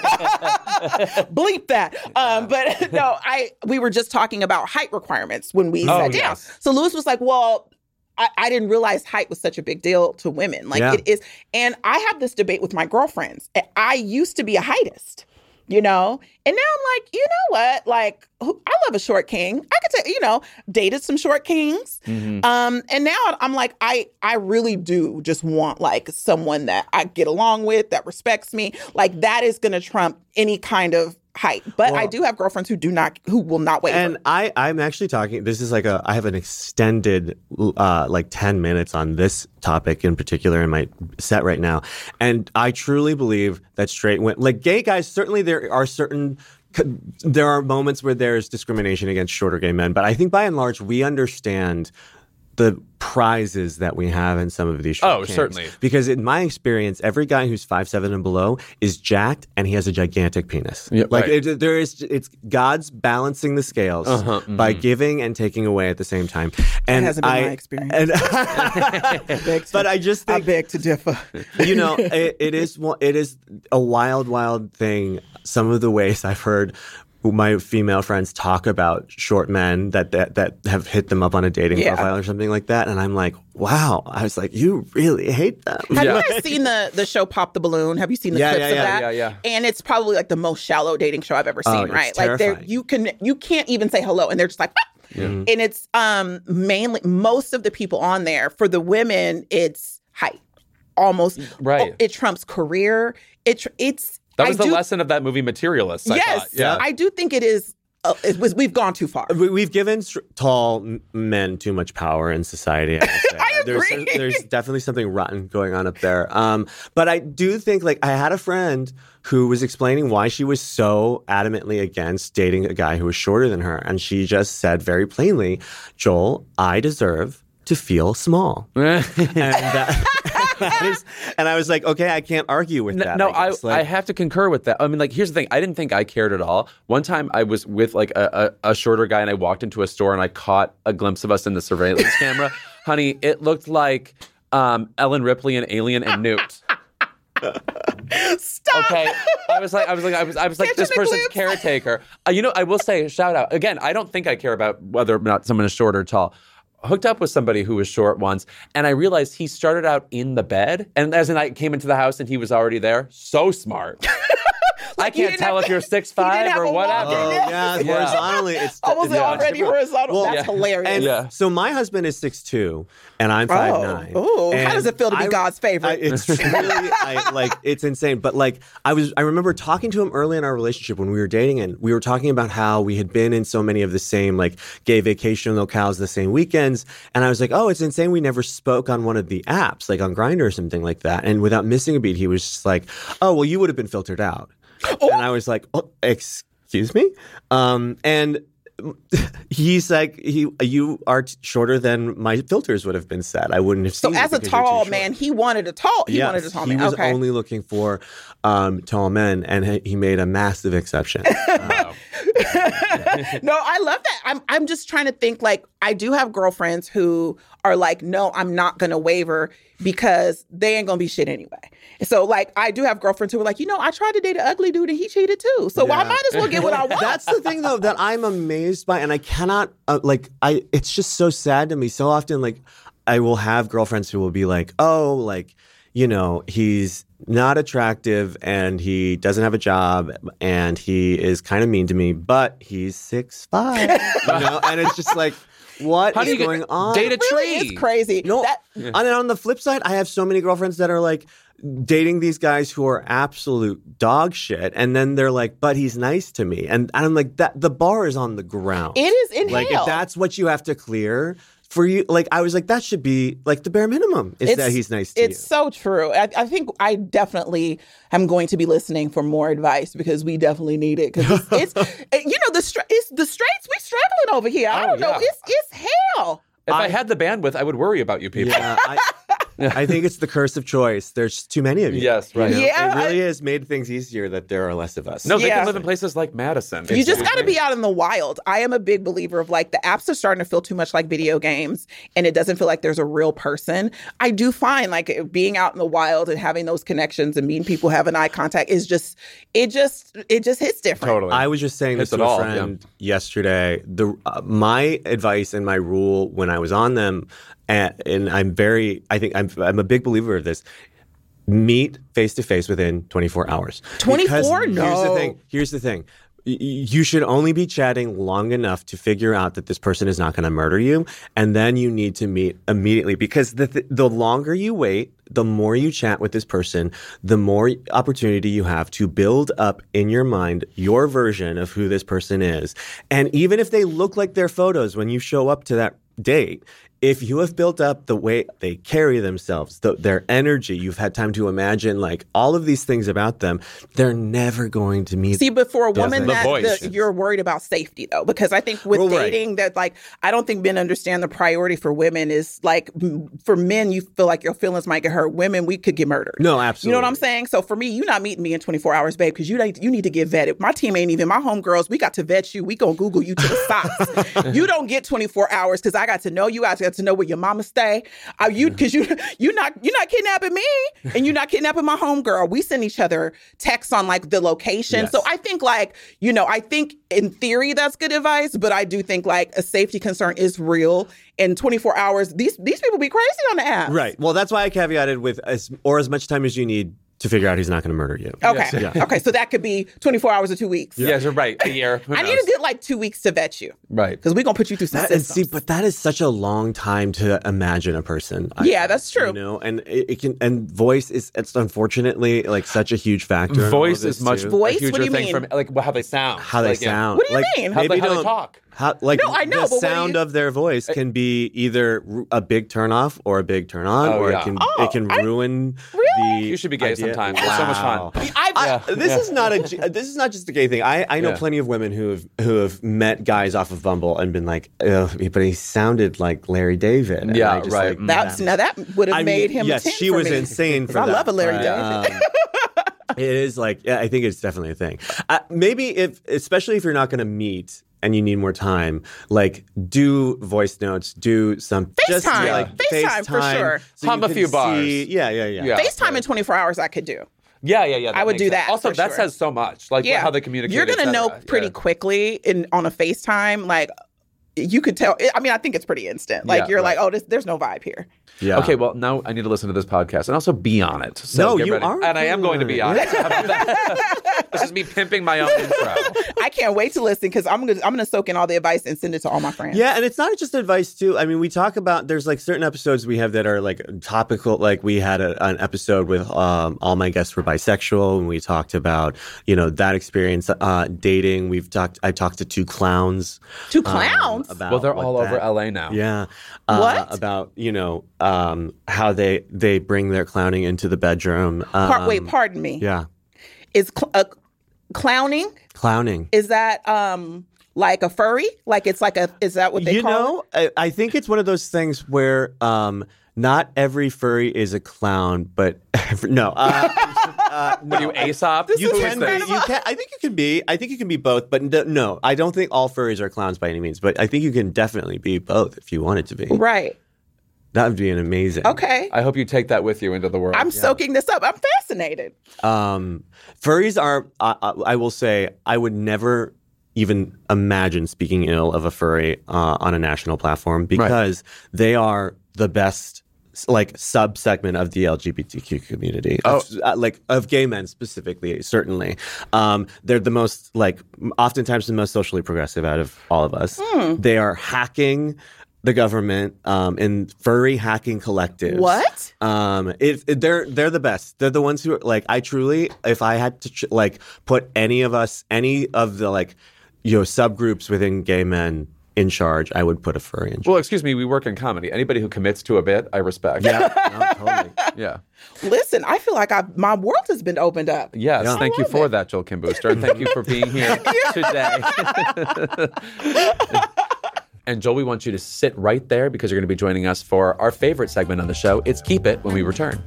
bleep that. Um, but no, I we were just talking about height requirements when we Oh, sat down. yes. So Lewis was like, well, I, I didn't realize height was such a big deal to women. Like Yeah. it is. And I have this debate with my girlfriends. I used to be a heightist, you know? And now I'm like, you know what? Like, who- I love a short king. I could say, you know, dated some short kings. Mhm. Um, and now I'm like, I, I really do just want like someone that I get along with, that respects me. Like that is going to trump any kind of height. But I Well- do have girlfriends who do not, who will not waver. And I, I'm actually talking, this is like a, I have an extended, uh, like ten minutes on this topic in particular in my set right now. And I truly believe that straight women, like gay guys, certainly there are certain, there are moments where there's discrimination against shorter gay men. But I think by and large, we understand the prizes that we have in some of these short Oh, kings. certainly. Because in my experience, every guy who's five seven and below is jacked and he has a gigantic penis. Yep, like right. it, there is, it's God's balancing the scales Uh-huh, by mhm. giving and taking away at the same time. And hasn't been I, my experience. and- beg to- but I just I think, beg to differ. you know, it, it is one- it is a wild, wild thing. Some of the ways I've heard my female friends talk about short men that, that that have hit them up on a dating Yeah. profile or something like that, and I'm like, wow. I was like, you really hate them. Have Yeah. you guys seen the the show Pop the Balloon? Have you seen the Yeah, clips yeah, of yeah, that? yeah, yeah. And it's probably like the most shallow dating show I've ever Oh, seen, it's right? Like there terrifying. you can you can't even say hello and they're just like "Ah!" And it's um mainly most of the people on there, for the women, it's height. Almost Right. oh, it trumps career. It tr- it's That was I the do, lesson of that movie Materialists, I Yes. thought. Yeah. I do think it is uh, it was we've gone too far. We- We've given str- tall m- men too much power in society. I, would say. I There's, agree. there's definitely something rotten going on up there. Um, but I do think, like, I had a friend who was explaining why she was so adamantly against dating a guy who was shorter than her. And she just said very plainly, Joel, I deserve to feel small. and, that, that is, and I was like, okay, I can't argue with No, that. no, I, I, guess. I Like, have to concur with that. I mean, like, here's the thing. I didn't think I cared at all. One time I was with like a, a, a shorter guy and I walked into a store and I caught a glimpse of us in the surveillance camera. Honey, it looked like um, Ellen Ripley and Alien and Newt. Stop. Okay, I was like, I was like, I was, I was like, Catching this a person's glimpse. caretaker. Uh, you know, I will say, shout out again. I don't think I care about whether or not someone is short or tall. Hooked up with somebody who was short once, and I realized he started out in the bed, and as I came into the house and he was already there. So smart. I you can't didn't tell have if to- you're six you didn't five have or a whatever. walk-in. oh, yeah, Yeah. horizontally, it's I was yeah. already horizontal. Well, That's yeah. hilarious. And Yeah. so my husband is six two, and I'm five nine. Oh, how does it feel to be God's favorite? I, it's really I, like it's insane. But like I was, I remember talking to him early in our relationship when we were dating, and we were talking about how we had been in so many of the same like gay vacation locales the same weekends, and I was like, oh, it's insane. We never spoke on one of the apps, like on Grindr or something like that. And without missing a beat, he was just like, oh, well, you would have been filtered out. Oh. And I was like, oh, excuse me? Um, and he's like, he, you are t- shorter than my filters would have been set. I wouldn't have so seen it as a because you're too tall short. man, he wanted a tall. He Yes, wanted a tall he man. was Okay. only looking for um, tall men, and he- he made a massive exception. Wow. No, I love that. I'm I'm just trying to think, like, I do have girlfriends who are like, no, I'm not gonna waver because they ain't gonna be shit anyway. So like I do have girlfriends who are like, you know, I tried to date an ugly dude and he cheated too. So I Yeah. might as well get what I want. That's the thing, though, that I'm amazed by, and I cannot uh, like. I it's just so sad to me. So often, like, I will have girlfriends who will be like, "Oh, like, you know, he's not attractive and he doesn't have a job and he is kind of mean to me, but he's six five." You know, and it's just like, what How is do you get- going on? date a It really tree? is crazy. No, That, and then on the flip side, I have so many girlfriends that are like dating these guys who are absolute dog shit, and then they're like, "But he's nice to me," and, and I'm like, "That the bar is on the ground. it is in like hell. if that's what you have to clear for you." Like I was like, that should be like the bare minimum is that he's nice to It's you. so true. I, I think I definitely am going to be listening for more advice because we definitely need it. Because it's, it's you know, the stra- it's the straights we struggling over here. I Oh, don't know. yeah. It's it's hell. If I, I had the bandwidth, I would worry about you people. Yeah, I, I think it's the curse of choice. There's too many of you. Yes, right. You know? Yeah, it really I- has made things easier that there are less of us. No, they Yeah. can live in places like Madison. You just Excuse got to me. be out in the wild. I am a big believer of like the apps are starting to feel too much like video games and it doesn't feel like there's a real person. I do find like being out in the wild and having those connections and meeting people, having eye contact is just, it just, it just hits different. Totally. I was just saying Hits this it to a all, friend yesterday. The uh, my advice and my rule when I was on them, and, and I'm very, I think I'm, I'm a big believer of this. Meet face to face within twenty-four hours. twenty-four? Because No. Here's the thing. Here's the thing. Y- You should only be chatting long enough to figure out that this person is not going to murder you, and then you need to meet immediately. Because the th- the longer you wait, the more you chat with this person, the more opportunity you have to build up in your mind your version of who this person is. And even if they look like their photos when you show up to that date, if you have built up the way they carry themselves, the, their energy, you've had time to imagine like all of these things about them, they're never going to meet. See, but for a woman, the that voice. the, you're worried about safety though, because I think with Well, right. dating, that like I don't think men understand the priority for women is like m- for men, you feel like your feelings might get hurt. Women, we could get murdered. No, You know absolutely. what I'm saying? So for me, you're not meeting me in twenty-four hours, babe, because you need, you need to get vetted. My team ain't even my homegirls. We got to vet you. We gonna Google you to the socks. You don't get twenty-four hours because I got to know you. I got to know where your mama stay. Uh, you because you you not you're not kidnapping me and you're not kidnapping my homegirl. We send each other texts on like the location. Yes. So I think like you know I think in theory that's good advice, but I do think like a safety concern is real. In twenty-four hours, these these people be crazy on the app. Right. Well, that's why I caveated with as or as much time as you need to figure out he's not going to murder you. Okay. Yes. Okay. So that could be twenty-four hours or two weeks. Yes, you're right. A year. Who I need knows? a good like two weeks to vet you. Right. Because we're gonna put you through some That, and systems. see, but that is such a long time to imagine a person. I Yeah, think, that's true. You know, and it, it can and voice is it's unfortunately like such a huge factor. in all Voice of this is much too. Voice? a huger What do you thing mean? for me. Like how they sound. How they Like, yeah. sound. What do you like, mean? How they- Maybe how they don't- talk. How, like No, I know, the but what do sound you- of their voice can be either r- a big turn off or a big turn on, Oh, or yeah. it can Oh, it can I- ruin Really? the. You should be gay idea. sometime. It's so much fun. Wow. I've, I, Yeah. this Yeah. is not a this is not just a gay thing. I, I know Yeah. plenty of women who have who have met guys off of Bumble and been like, Ugh, but he sounded like Larry David. And Yeah, I just, right. like, that's now that would have I mean, made him. yes, a ten she for was me. insane for I that. love a Larry but, David. um, it is like yeah, I think it's definitely a thing. Uh, maybe if, especially if you're not going to meet and you need more time, like do voice notes, do some just FaceTime. yeah, like FaceTime for sure. so Hum you a can few bars. see- Yeah, yeah, yeah. Yeah. FaceTime in twenty-four hours, I could do. Yeah, yeah, yeah. I would makes do sense. that Also, for that sure. says so much. Like Yeah, how they communicate. You're gonna et know cetera. pretty Yeah. quickly in on a FaceTime. Like you could tell. I mean, I think it's pretty instant. Like Yeah, you're right. like, oh, this, there's no vibe here. Yeah. Okay, well now I need to listen to this podcast and also be on it. So No, get you ready. are and I am going to be on it. Yeah. This is me pimping my own intro. I can't wait to listen because I'm gonna I'm gonna soak in all the advice and send it to all my friends. Yeah, and it's not just advice too. I mean, we talk about there's like certain episodes we have that are like topical. Like we had a, an episode with um, all my guests were bisexual, and we talked about you know that experience uh, dating. We've talked. I talked to two clowns. Two um, clowns. about Well, they're what all over that- L A now. Yeah. Uh, What? About you know um, how they they bring their clowning into the bedroom. Um, Par- wait, pardon me. Yeah, Is cl- uh, clowning? clowning. Is that um like a furry? Like it's like a is that what they you call know, I, I think it's one of those things where um, not every furry is a clown, but every, no. Uh, uh, What are you, Aesop? you is can be. kind of You a- can. I think you can be. I think you can be both. But n- no, I don't think all furries are clowns by any means. But I think you can definitely be both if you wanted to be. it? Right. That would be an amazing. Okay. I hope you take that with you into the world. I'm soaking this up. I'm fascinated. Um, furries are. Uh, uh, I will say, I would never even imagine speaking ill of a furry uh, on a national platform because they are the best. Like sub segment of the L G B T Q community, Oh. of, uh, like of gay men specifically. Certainly, um, they're the most like oftentimes the most socially progressive out of all of us. They are hacking the government um, in furry hacking collectives. What? Um, it, it- they're they're the best. They're the ones who are like. I truly, if I had to ch- like put any of us, any of the like, you know, subgroups within gay men in charge, I would put a furry in charge. Well, excuse me, we work in comedy. Anybody who commits to a bit, I respect. Yeah, no, totally. Yeah. Listen, I feel like I my world has been opened up. Yes, Yeah. thank you love for it. that, Joel Kim Booster, and thank you for being here today. And Joel, we want you to sit right there because you're going to be joining us for our favorite segment on the show. It's Keep It when we return.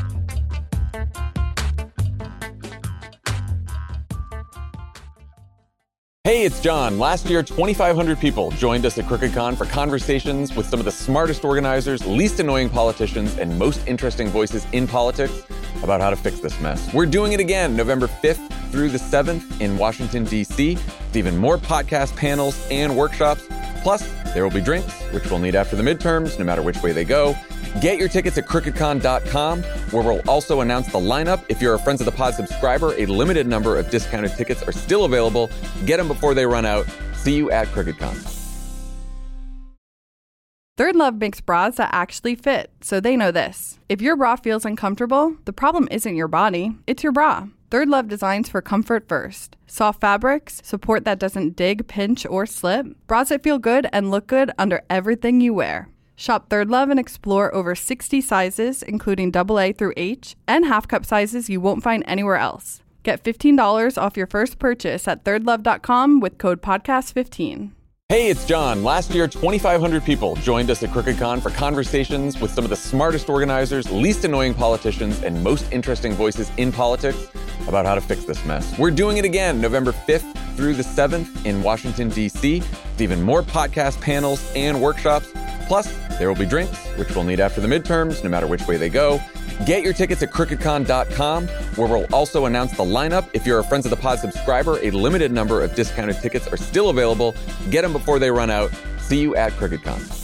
Hey, it's John. Last year, twenty-five hundred people joined us at CrookedCon for conversations with some of the smartest organizers, least annoying politicians, and most interesting voices in politics about how to fix this mess. We're doing it again, November fifth through the seventh in Washington, D C, with even more podcast panels and workshops. Plus, there will be drinks, which we'll need after the midterms, no matter which way they go. Get your tickets at crooked con dot com, where we'll also announce the lineup. If you're a Friends of the Pod subscriber, a limited number of discounted tickets are still available. Get them before they run out. See you at CrookedCon. Third Love makes bras that actually fit, so they know this. If your bra feels uncomfortable, the problem isn't your body, it's your bra. Third Love designs for comfort first. Soft fabrics, support that doesn't dig, pinch, or slip. Bras that feel good and look good under everything you wear. Shop Third Love and explore over sixty sizes, including double A through H, and half cup sizes you won't find anywhere else. Get fifteen dollars off your first purchase at third love dot com with code podcast fifteen. Hey, it's John. Last year, twenty-five hundred people joined us at CrookedCon for conversations with some of the smartest organizers, least annoying politicians, and most interesting voices in politics about how to fix this mess. We're doing it again, November fifth through the seventh in Washington, D C, with even more podcast panels and workshops. Plus, there will be drinks, which we'll need after the midterms, no matter which way they go. Get your tickets at crooked con dot com, where we'll also announce the lineup. If you're a Friends of the Pod subscriber, a limited number of discounted tickets are still available. Get them before they run out. See you at CrookedCon.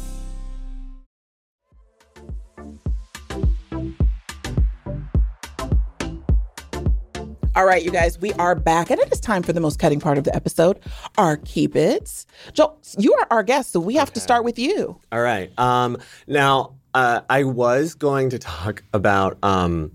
All right, you guys, we are back, and it is time for the most cutting part of the episode, our Keep It's. Joel, you are our guest, so we have okay. to start with you. All right. Um, now, uh, I was going to talk about um,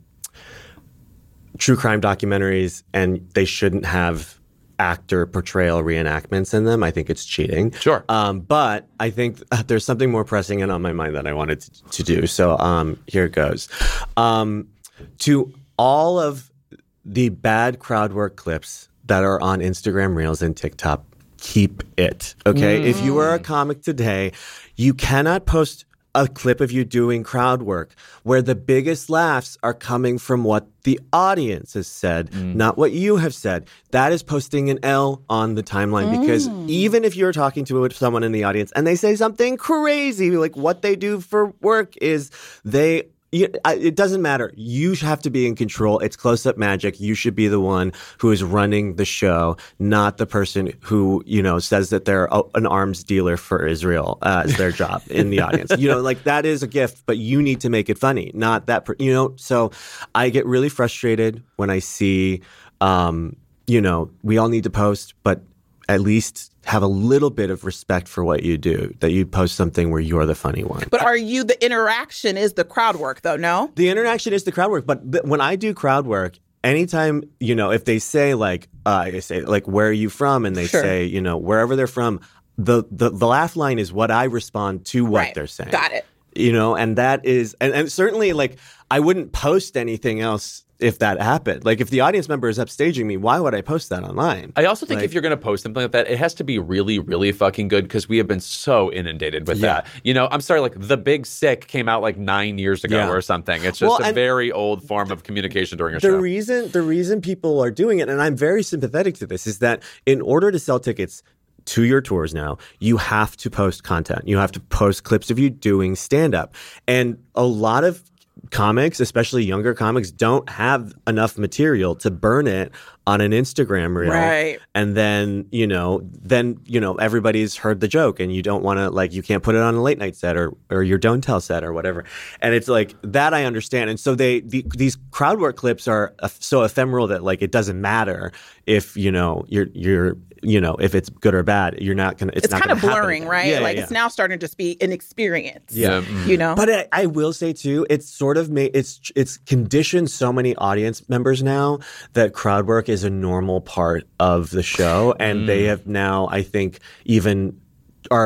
true crime documentaries, and they shouldn't have actor portrayal reenactments in them. I think it's cheating. Sure. Um, but I think there's something more pressing and on my mind that I wanted to, to do. So um, here it goes. Um, to all of the bad crowd work clips that are on Instagram Reels and TikTok, keep it, okay? Mm. If you are a comic today, you cannot post a clip of you doing crowd work where the biggest laughs are coming from what the audience has said, mm. not what you have said. That is posting an L on the timeline mm. because even if you're talking to someone in the audience and they say something crazy, like what they do for work is they You, it doesn't matter. You have to be in control. It's close-up magic. You should be the one who is running the show, not the person who, you know, says that they're an arms dealer for Israel uh, as their job in the audience. You know, like that is a gift, but you need to make it funny, not that, per- you know. So I get really frustrated when I see, um, you know, we all need to post, but at least have a little bit of respect for what you do, that you post something where you're the funny one. But are you, the interaction is the crowd work though, no? The interaction is the crowd work. But th- when I do crowd work, anytime, you know, if they say like, uh, I say like, where are you from? And they sure. say, you know, wherever they're from, the, the, the laugh line is what I respond to what right. they're saying. Got it. You know, and that is, and, and certainly like, I wouldn't post anything else if that happened. Like if the audience member is upstaging me, why would I post that online? I also think like, if you're going to post something like that, it has to be really, really fucking good because we have been so inundated with yeah. that. You know, I'm sorry, like The Big Sick came out like nine years ago yeah. or something. It's just well, a very old form of communication during a the show. Reason, the reason people are doing it, and I'm very sympathetic to this, is that in order to sell tickets to your tours now, you have to post content. You have to post clips of you doing stand-up. And a lot of comics, especially younger comics, don't have enough material to burn it on an Instagram reel. Right. And then, you know, then, you know, everybody's heard the joke and you don't want to, like, you can't put it on a late night set or, or your Don't Tell set or whatever. And it's like, that I understand. And so they, the, these crowd work clips are so ephemeral that, like, it doesn't matter if, you know, you're, you're, you know, if it's good or bad, you're not going to, it's, it's not kind of blurring, happen. right? Yeah, like yeah. it's now starting to just be an experience. Yeah. Mm-hmm. You know? But I, I will say too, it's sort of made, it's, it's conditioned so many audience members now that crowd work is a normal part of the show. And mm. they have now, I think, even are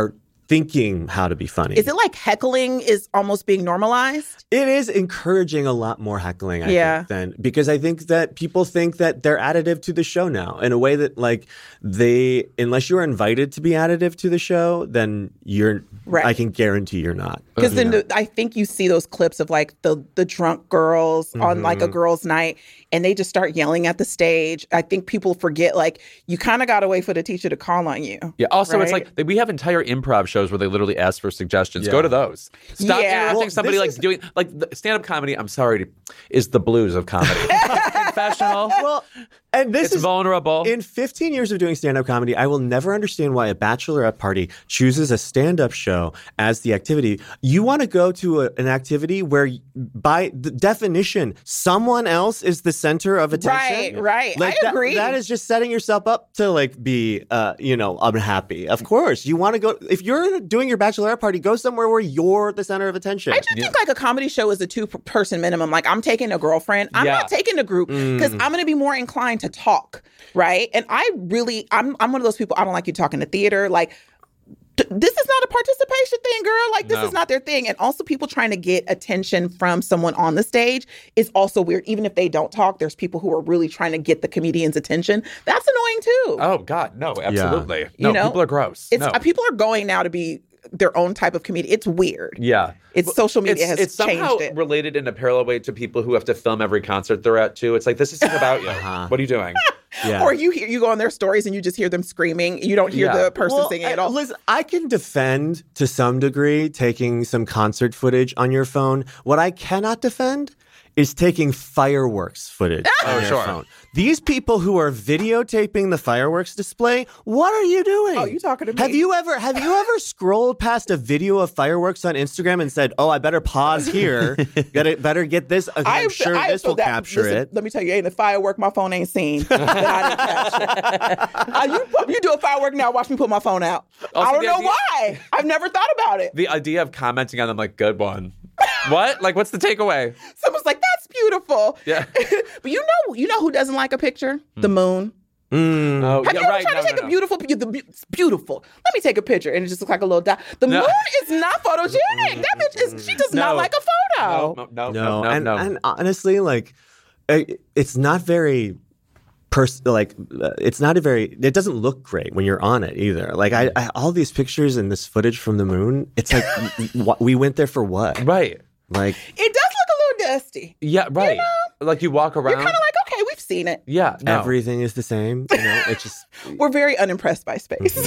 thinking how to be funny. Is it like heckling is almost being normalized? It is encouraging a lot more heckling, I Yeah. think, than because I think that people think that they're additive to the show now in a way that, like, they, unless you're invited to be additive to the show, then you're, Right. I can guarantee you're not. Because then Yeah. the, I think you see those clips of like the the drunk girls on like Mm-hmm. a girls' night, and they just start yelling at the stage. I think people forget like you kind of got to wait for the teacher to call on you. Yeah. Also, it's right? like we have entire improv shows where they literally ask for suggestions. Yeah. Go to those. Stop Yeah. interrupting Well, somebody this like is- doing like stand up comedy. I'm sorry, to, is the blues of comedy. Confessional. Well, and this It's is vulnerable. In fifteen years of doing stand-up comedy, I will never understand why a bachelorette party chooses a stand-up show as the activity. You want to go to a, an activity where, by the definition, someone else is the center of attention. Right, right. Like I that- agree. That is just setting yourself up to like be, uh, you know, unhappy. Of course, you want to go. If you're doing your bachelorette party, go somewhere where you're the center of attention. I do think like a comedy show is a two p- person minimum. Like I'm taking a girlfriend. I'm Yeah. not taking a group because I'm going to be more inclined to talk, right? And I really, I'm I'm one of those people. I don't like you talking to theater. Like th- this is not a participation thing, girl. Like this No. is not their thing. And also, people trying to get attention from someone on the stage is also weird. Even if they don't talk, there's people who are really trying to get the comedian's attention. That's annoying too. Oh God, no, absolutely. You No, know? people are gross. It's no. uh, people are going now to be their own type of comedian. It's weird. Yeah. It's social media it's, has it's somehow changed it. related in a parallel way to people who have to film every concert they're at too. It's like this isn't about you. Uh-huh. What are you doing? Yeah. Or you hear you go on their stories and you just hear them screaming. You don't hear Yeah. the person Well, singing I- at all. Liz, I can defend to some degree taking some concert footage on your phone. What I cannot defend is taking fireworks footage on your sure. phone. These people who are videotaping the fireworks display, what are you doing? Oh, you talking to me. Have you ever have you ever scrolled past a video of fireworks on Instagram and said, "Oh, I better pause here. Gotta better get this. I'm I have- sure I have this felt will that- capture listen, it." Let me tell you, ain't a firework my phone ain't seen that I didn't capture. Uh, you, put- you do a firework now, watch me put my phone out. Also, I don't the know idea- why. I've never thought about it. The idea of commenting on them like, good one. What? Like, what's the takeaway? Someone's like, that's beautiful. Yeah. But you know, you know who doesn't like a picture? The moon. Mm. Oh, Have yeah, you ever right. tried no, to take no, a no. beautiful picture? The, it's beautiful. Let me take a picture, and it just looks like a little dot. The No. moon is not photogenic. That bitch is. She does not No. like a photo. No, no, no, No, no, no, and, no. and honestly, like, it- it's not very, pers- like, uh, it's not a very. It doesn't look great when you're on it either. Like, I, I all these pictures and this footage from the moon. It's like, wh- we went there for what? Right. Like, It does look a little dusty. Yeah, right. Like you walk around. You're kind of like, okay, we've seen it. yeah, no. everything is the same. You know, it just. We're very unimpressed by space.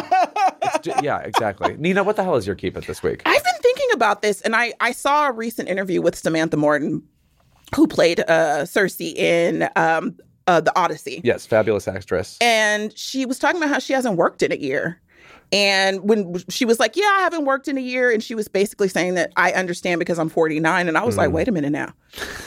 It's ju- yeah, exactly. Nina, what the hell is your keep it this week? I've been thinking about this, and I, I saw a recent interview with Samantha Morton, who played uh, Cersei in um, uh, The Odyssey. Yes, fabulous actress. And she was talking about how she hasn't worked in a year. And when she was like, yeah, I haven't worked in a year. And she was basically saying that I understand because I'm forty-nine. And I was like, wait a minute now.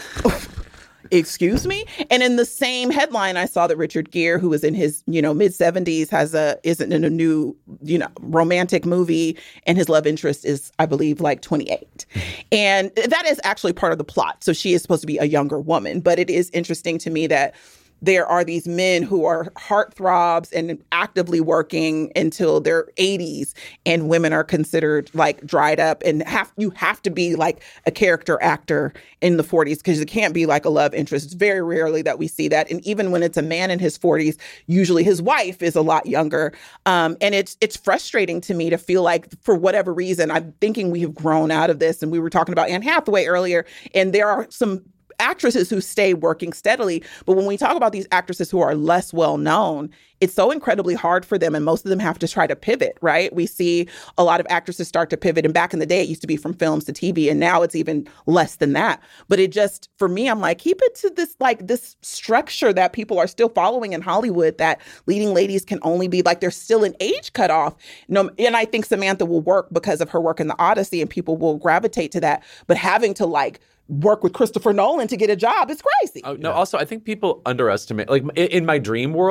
Excuse me? And in the same headline, I saw that Richard Gere, who is in his, you know, mid seventies, has a isn't in a new, you know, romantic movie, and his love interest is, I believe, like twenty-eight. And that is actually part of the plot. So she is supposed to be a younger woman. But it is interesting to me that there are these men who are heartthrobs and actively working until their eighties, and women are considered like dried up, and have you have to be like a character actor in the forties because it can't be like a love interest. It's very rarely that we see that, and even when it's a man in his forties, usually his wife is a lot younger. Um, and it's it's frustrating to me to feel like for whatever reason, I'm thinking we have grown out of this. And we were talking about Anne Hathaway earlier, and there are some actresses who stay working steadily. But when we talk about these actresses who are less well known, it's so incredibly hard for them. And most of them have to try to pivot, right? We see a lot of actresses start to pivot. And back in the day, it used to be from films to T V. And now it's even less than that. But it just, for me, I'm like, keep it to this, like this structure that people are still following in Hollywood, that leading ladies can only be like, there's still an age cutoff. No, and I think Samantha will work because of her work in The Odyssey, and people will gravitate to that. But having to like work with Christopher Nolan to get a job is crazy. Oh, no, also, I think people underestimate, like in, in my dream world,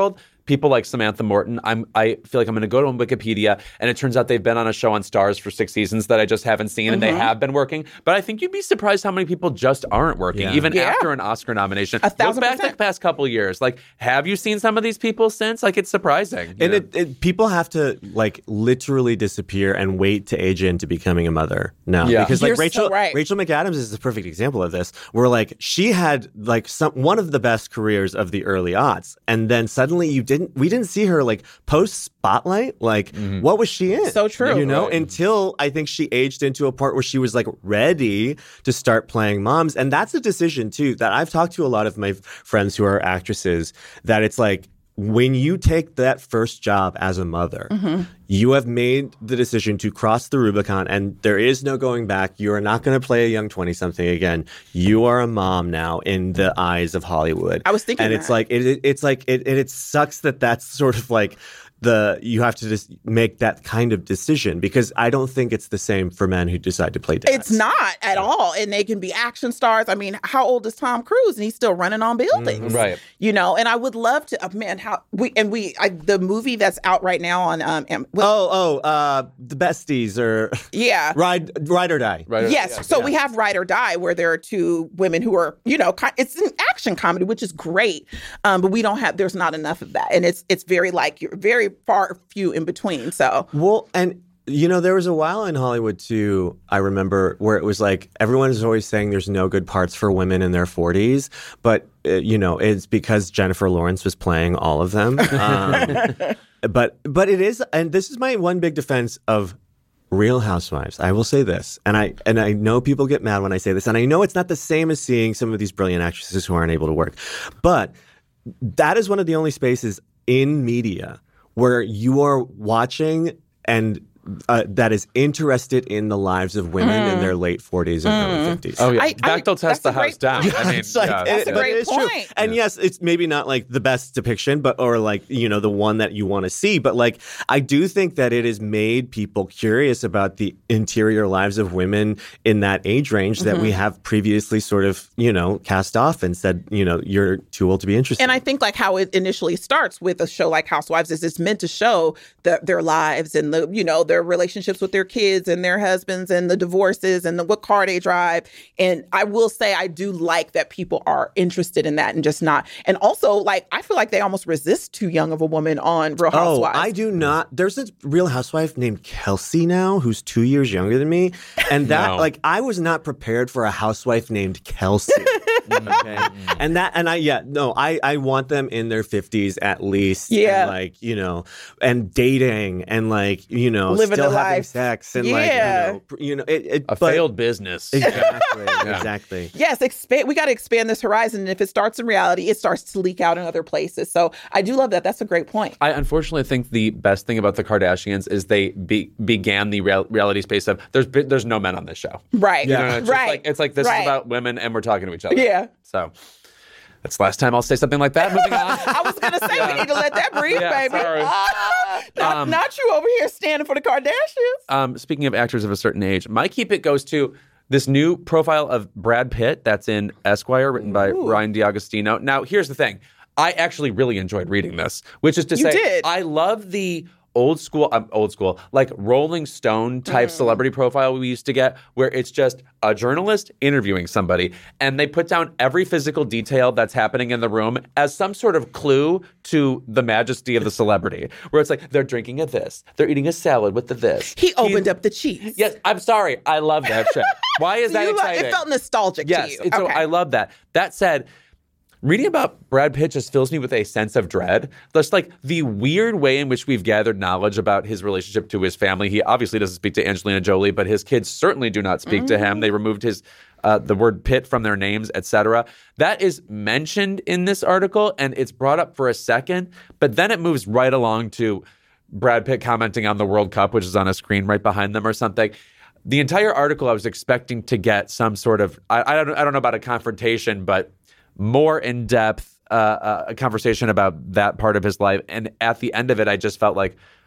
people like Samantha Morton, I'm I feel like I'm going to go to Wikipedia, and it turns out they've been on a show on Starz for six seasons that I just haven't seen, mm-hmm. and they have been working. But I think you'd be surprised how many people just aren't working, yeah. even yeah. after an Oscar nomination. A thousand Look back percent. the past couple years. Like, have you seen some of these people since? Like, it's surprising. And it, it, people have to like literally disappear and wait to age into becoming a mother now. Yeah. Because like You're Rachel, so right. Rachel McAdams is a perfect example of this, where like she had like some one of the best careers of the early aughts, and then suddenly you didn't. We didn't see her like post Spotlight. Like, mm-hmm. what was she in? So true. You know, right. until I think she aged into a part where she was like ready to start playing moms, and that's a decision too that I've talked to a lot of my friends who are actresses. That it's like, when you take that first job as a mother, mm-hmm. you have made the decision to cross the Rubicon, and there is no going back. You are not going to play a young twenty-something again. You are a mom now in the eyes of Hollywood. I was thinking and that. it's like it, it, it's like it, it. It sucks that that's sort of like the you have to just make that kind of decision, because I don't think it's the same for men who decide to play dads. It's not at all. And they can be action stars. I mean, how old is Tom Cruise? And he's still running on buildings. Mm, right. You know, and I would love to, uh, man, how we, and we, I, the movie that's out right now on, um, Am- oh, oh, uh, the Besties or yeah. Ride, Ride or Die. Right. Yes. Yeah, so yeah. we have Ride or Die, where there are two women who are, you know, ki- it's an action comedy, which is great. Um, but we don't have, there's not enough of that. And it's, it's very like, you're very far few in between. So, well, and you know, there was a while in Hollywood too, I remember, where it was like everyone is always saying there's no good parts for women in their forties, but uh, you know, it's because Jennifer Lawrence was playing all of them. Um, but but it is, and this is my one big defense of Real Housewives. I will say this, and I and I know people get mad when I say this, and I know it's not the same as seeing some of these brilliant actresses who aren't able to work, but that is one of the only spaces in media where you are watching and uh, that is interested in the lives of women mm. in their late forties and mm. early fifties. Oh, yeah. I, Bechtel tests the house down. I mean, it's like, yeah, that's it, a great it is point. True. And yes, it's maybe not like the best depiction, but or like, you know, the one that you want to see. But like, I do think that it has made people curious about the interior lives of women in that age range that mm-hmm. we have previously sort of, you know, cast off and said, you know, you're too old to be interested. And I think like how it initially starts with a show like Housewives is it's meant to show the, their lives and the, you know, their relationships with their kids and their husbands and the divorces and the, what car they drive. And I will say I do like that people are interested in that and just not. And also, like, I feel like they almost resist too young of a woman on Real Housewives. Oh, I do not. There's a Real Housewife named Kelsey now who's two years younger than me. And that, no. like, I was not prepared for a housewife named Kelsey. Okay. and that, and I, yeah, no, I, I want them in their fifties at least. Yeah. And like, you know, and dating and like, you know, living still the having life. sex and yeah. like, you know, you know, it, it a but, failed business. Exactly. Yeah. Exactly. Yes, expand. We got to expand this horizon. And if it starts in reality, it starts to leak out in other places. So I do love that. That's a great point. I unfortunately think the best thing about the Kardashians is they be, began the real, reality space of there's there's no men on this show. Right. You know, it's right. Like, it's like this right. is about women and we're talking to each other. Yeah. So that's the last time I'll say something like that. Moving on. I was going to say Yeah. we need to let that breathe, Yeah, baby. sorry. Ah, not, Um, not you over here standing for the Kardashians. Um, speaking of actors of a certain age, my Keep It goes to this new profile of Brad Pitt that's in Esquire, written by Ooh. Ryan D'Agostino. Now, here's the thing. I actually really enjoyed reading this, which is to You say, did. I love the old school, um, old school, like Rolling Stone type Mm. celebrity profile we used to get, where it's just a journalist interviewing somebody, and they put down every physical detail that's happening in the room as some sort of clue to the majesty of the celebrity. Where it's like they're drinking a this, they're eating a salad with the this. He opened He- up the cheese. Yes, I'm sorry. I love that shit. Why is So that you lo- exciting? It felt nostalgic yes, to you. and so Okay. I love that. That said, reading about Brad Pitt just fills me with a sense of dread. Just like the weird way in which we've gathered knowledge about his relationship to his family. He obviously doesn't speak to Angelina Jolie, but his kids certainly do not speak mm. to him. They removed his uh, the word Pitt from their names, et cetera. That is mentioned in this article, and it's brought up for a second, but then it moves right along to Brad Pitt commenting on the World Cup, which is on a screen right behind them or something. The entire article, I was expecting to get some sort of, I, I don't I don't know about a confrontation, but more in-depth uh, uh, a conversation about that part of his life. And at the end of it, I just felt like,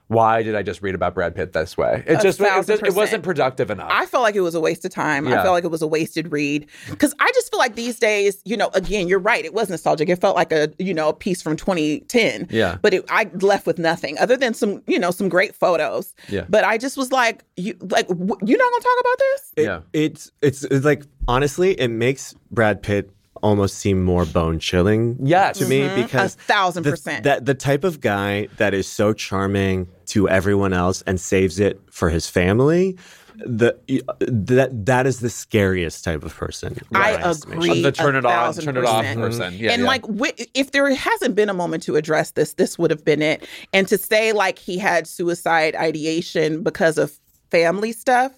why did I just read about Brad Pitt this way? It A just, it, thousand just it wasn't percent. productive enough. I felt like it was a waste of time. Yeah. I felt like it was a wasted read. Because I just feel like these days, you know, again, you're right. It was nostalgic. It felt like a, you know, a piece from twenty ten. Yeah. But it, I left with nothing other than some, you know, some great photos. Yeah. But I just was like, you like, w- you're not going to talk about this? It- Yeah. It's, it's it's like, honestly, it makes Brad Pitt almost seem more bone chilling Yes. to me because A thousand the, percent. that the type of guy that is so charming to everyone else and saves it for his family, the that that is the scariest type of person. in I my estimation. agree. the turn a it on, thousand turn it off percent. person. Yeah, and yeah. like, wi- if there hasn't been a moment to address this, this would have been it. And to say like he had suicide ideation because of family stuff,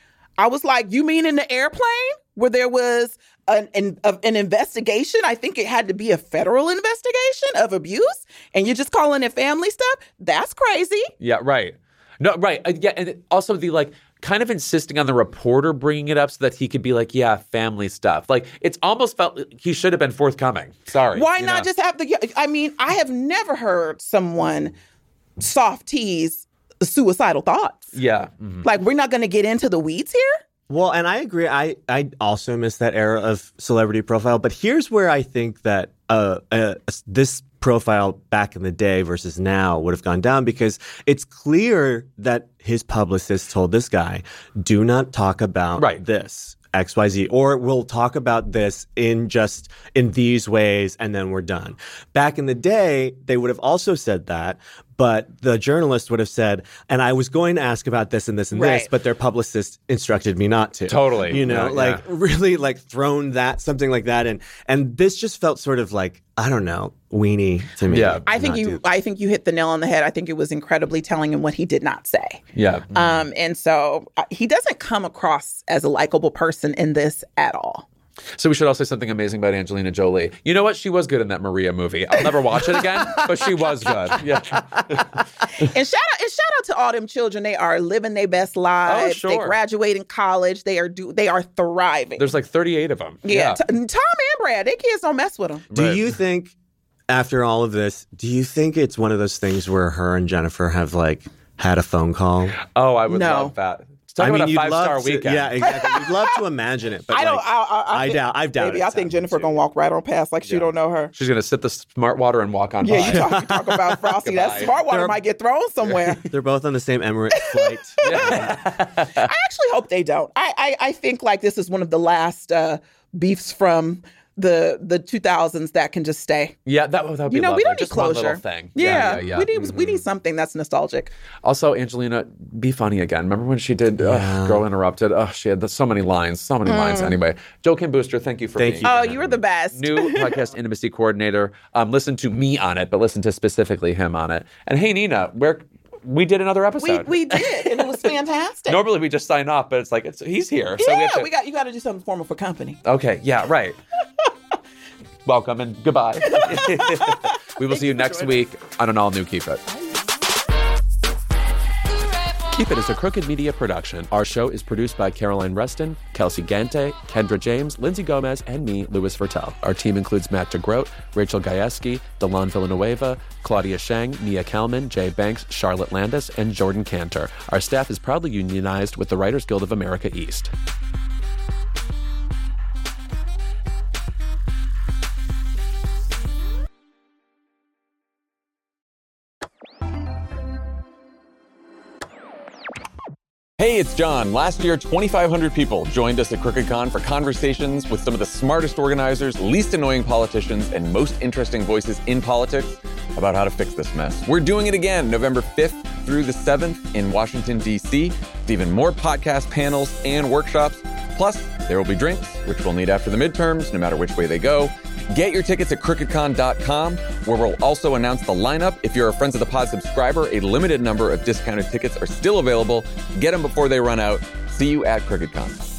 I was like, you mean in the airplane where there was an, an, of an investigation? I think it had to be a federal investigation of abuse, and you're just calling it family stuff? That's crazy. Yeah, right. No, right. Uh, yeah, and it- also the like kind of insisting on the reporter bringing it up so that he could be like, yeah, family stuff. Like it's almost felt like he should have been forthcoming. Sorry. Why you not know? just have the? I mean, I have never heard someone soft tease suicidal thoughts. Yeah. Mhm. Like, we're not going to get into the weeds here? Well, and I agree. I, I also miss that era of celebrity profile. But here's where I think that uh, uh, this profile back in the day versus now would have gone down, because it's clear that his publicist told this guy, do not talk about Right. this. X Y Z, or we'll talk about this in just in these ways and then we're done. Back in the day, they would have also said that, but the journalist would have said, and I was going to ask about this and this and Right. this, but their publicist instructed me not to. Totally. You know, Yeah, like yeah. really like thrown that, something like that. And and this just felt sort of like, I don't know, weenie to me. Yeah. I think Not you do- I think you hit the nail on the head. I think it was incredibly telling in what he did not say. Yeah. Um, and so uh, he doesn't come across as a likable person in this at all. So we should all say something amazing about Angelina Jolie. You know what? She was good in that Maria movie. I'll never watch it again, but she was good. Yeah. And shout out and shout out to all them children. They are living their best lives. sure. They graduating college. They are do they are thriving. There's like thirty-eight of them. yeah. T- Tom and Brad, their kids don't mess with them. Do Right. you think, after all of this, do you think it's one of those things where her and Jennifer have like had a phone call? Oh, I would No. love that. Talk about a you'd five-star love to- weekend. Yeah, exactly. You'd love to imagine it, but I don't. like, I, I, I, I think, doubt. I've doubted. Baby, I it's think happened Jennifer too. gonna walk right on past like she Yeah. don't know her. She's gonna sip the smart water and walk on Yeah, by. you talk, you talk about Frosty. That Goodbye. smart water They're- might get thrown somewhere. They're both on the same Emirates flight. I actually hope they don't. I, I, I think like this is one of the last uh, beefs from the the two thousands that can just stay. Yeah, that, that would be You know, lovely. we don't need Just one closure. little thing. Yeah, yeah, yeah. we need we need something that's nostalgic. Also, Angelina, be funny again. Remember when she did uh, Girl Interrupted? Oh, she had the, so many lines, so many lines. Anyway, Joe Kim Booster, thank you for Thank being you. Oh, you were the best. new podcast intimacy coordinator. Um, listen to me on it, but listen to specifically him on it. And hey, Nina, where we did another we episode. we did, and it was fantastic. Normally we just sign off, but it's like it's, he's here, so we yeah, have to. we got you got to do something formal for company. Okay, yeah, right. Welcome and goodbye. We will see you next week on an all new Keep It. Keep It is a Crooked Media production. Our show is produced by Caroline Reston, Kelsey Gante, Kendra James, Lindsay Gomez, and me, Louis Vertel. Our team includes Matt DeGroat, Rachel Gajewski, Delon Villanueva, Claudia Shang, Nia Kalman, Jay Banks, Charlotte Landis, and Jordan Cantor. Our staff is proudly unionized with the Writers Guild of America East. Hey, it's John. Last year, twenty-five hundred people joined us at CrookedCon for conversations with some of the smartest organizers, least annoying politicians, and most interesting voices in politics about how to fix this mess. We're doing it again, November fifth through the seventh in Washington, D C, with even more podcast panels and workshops. Plus, there will be drinks, which we'll need after the midterms, no matter which way they go. Get your tickets at crooked con dot com, where we'll also announce the lineup. If you're a Friends of the Pod subscriber, a limited number of discounted tickets are still available. Get them before they run out. See you at CrookedCon.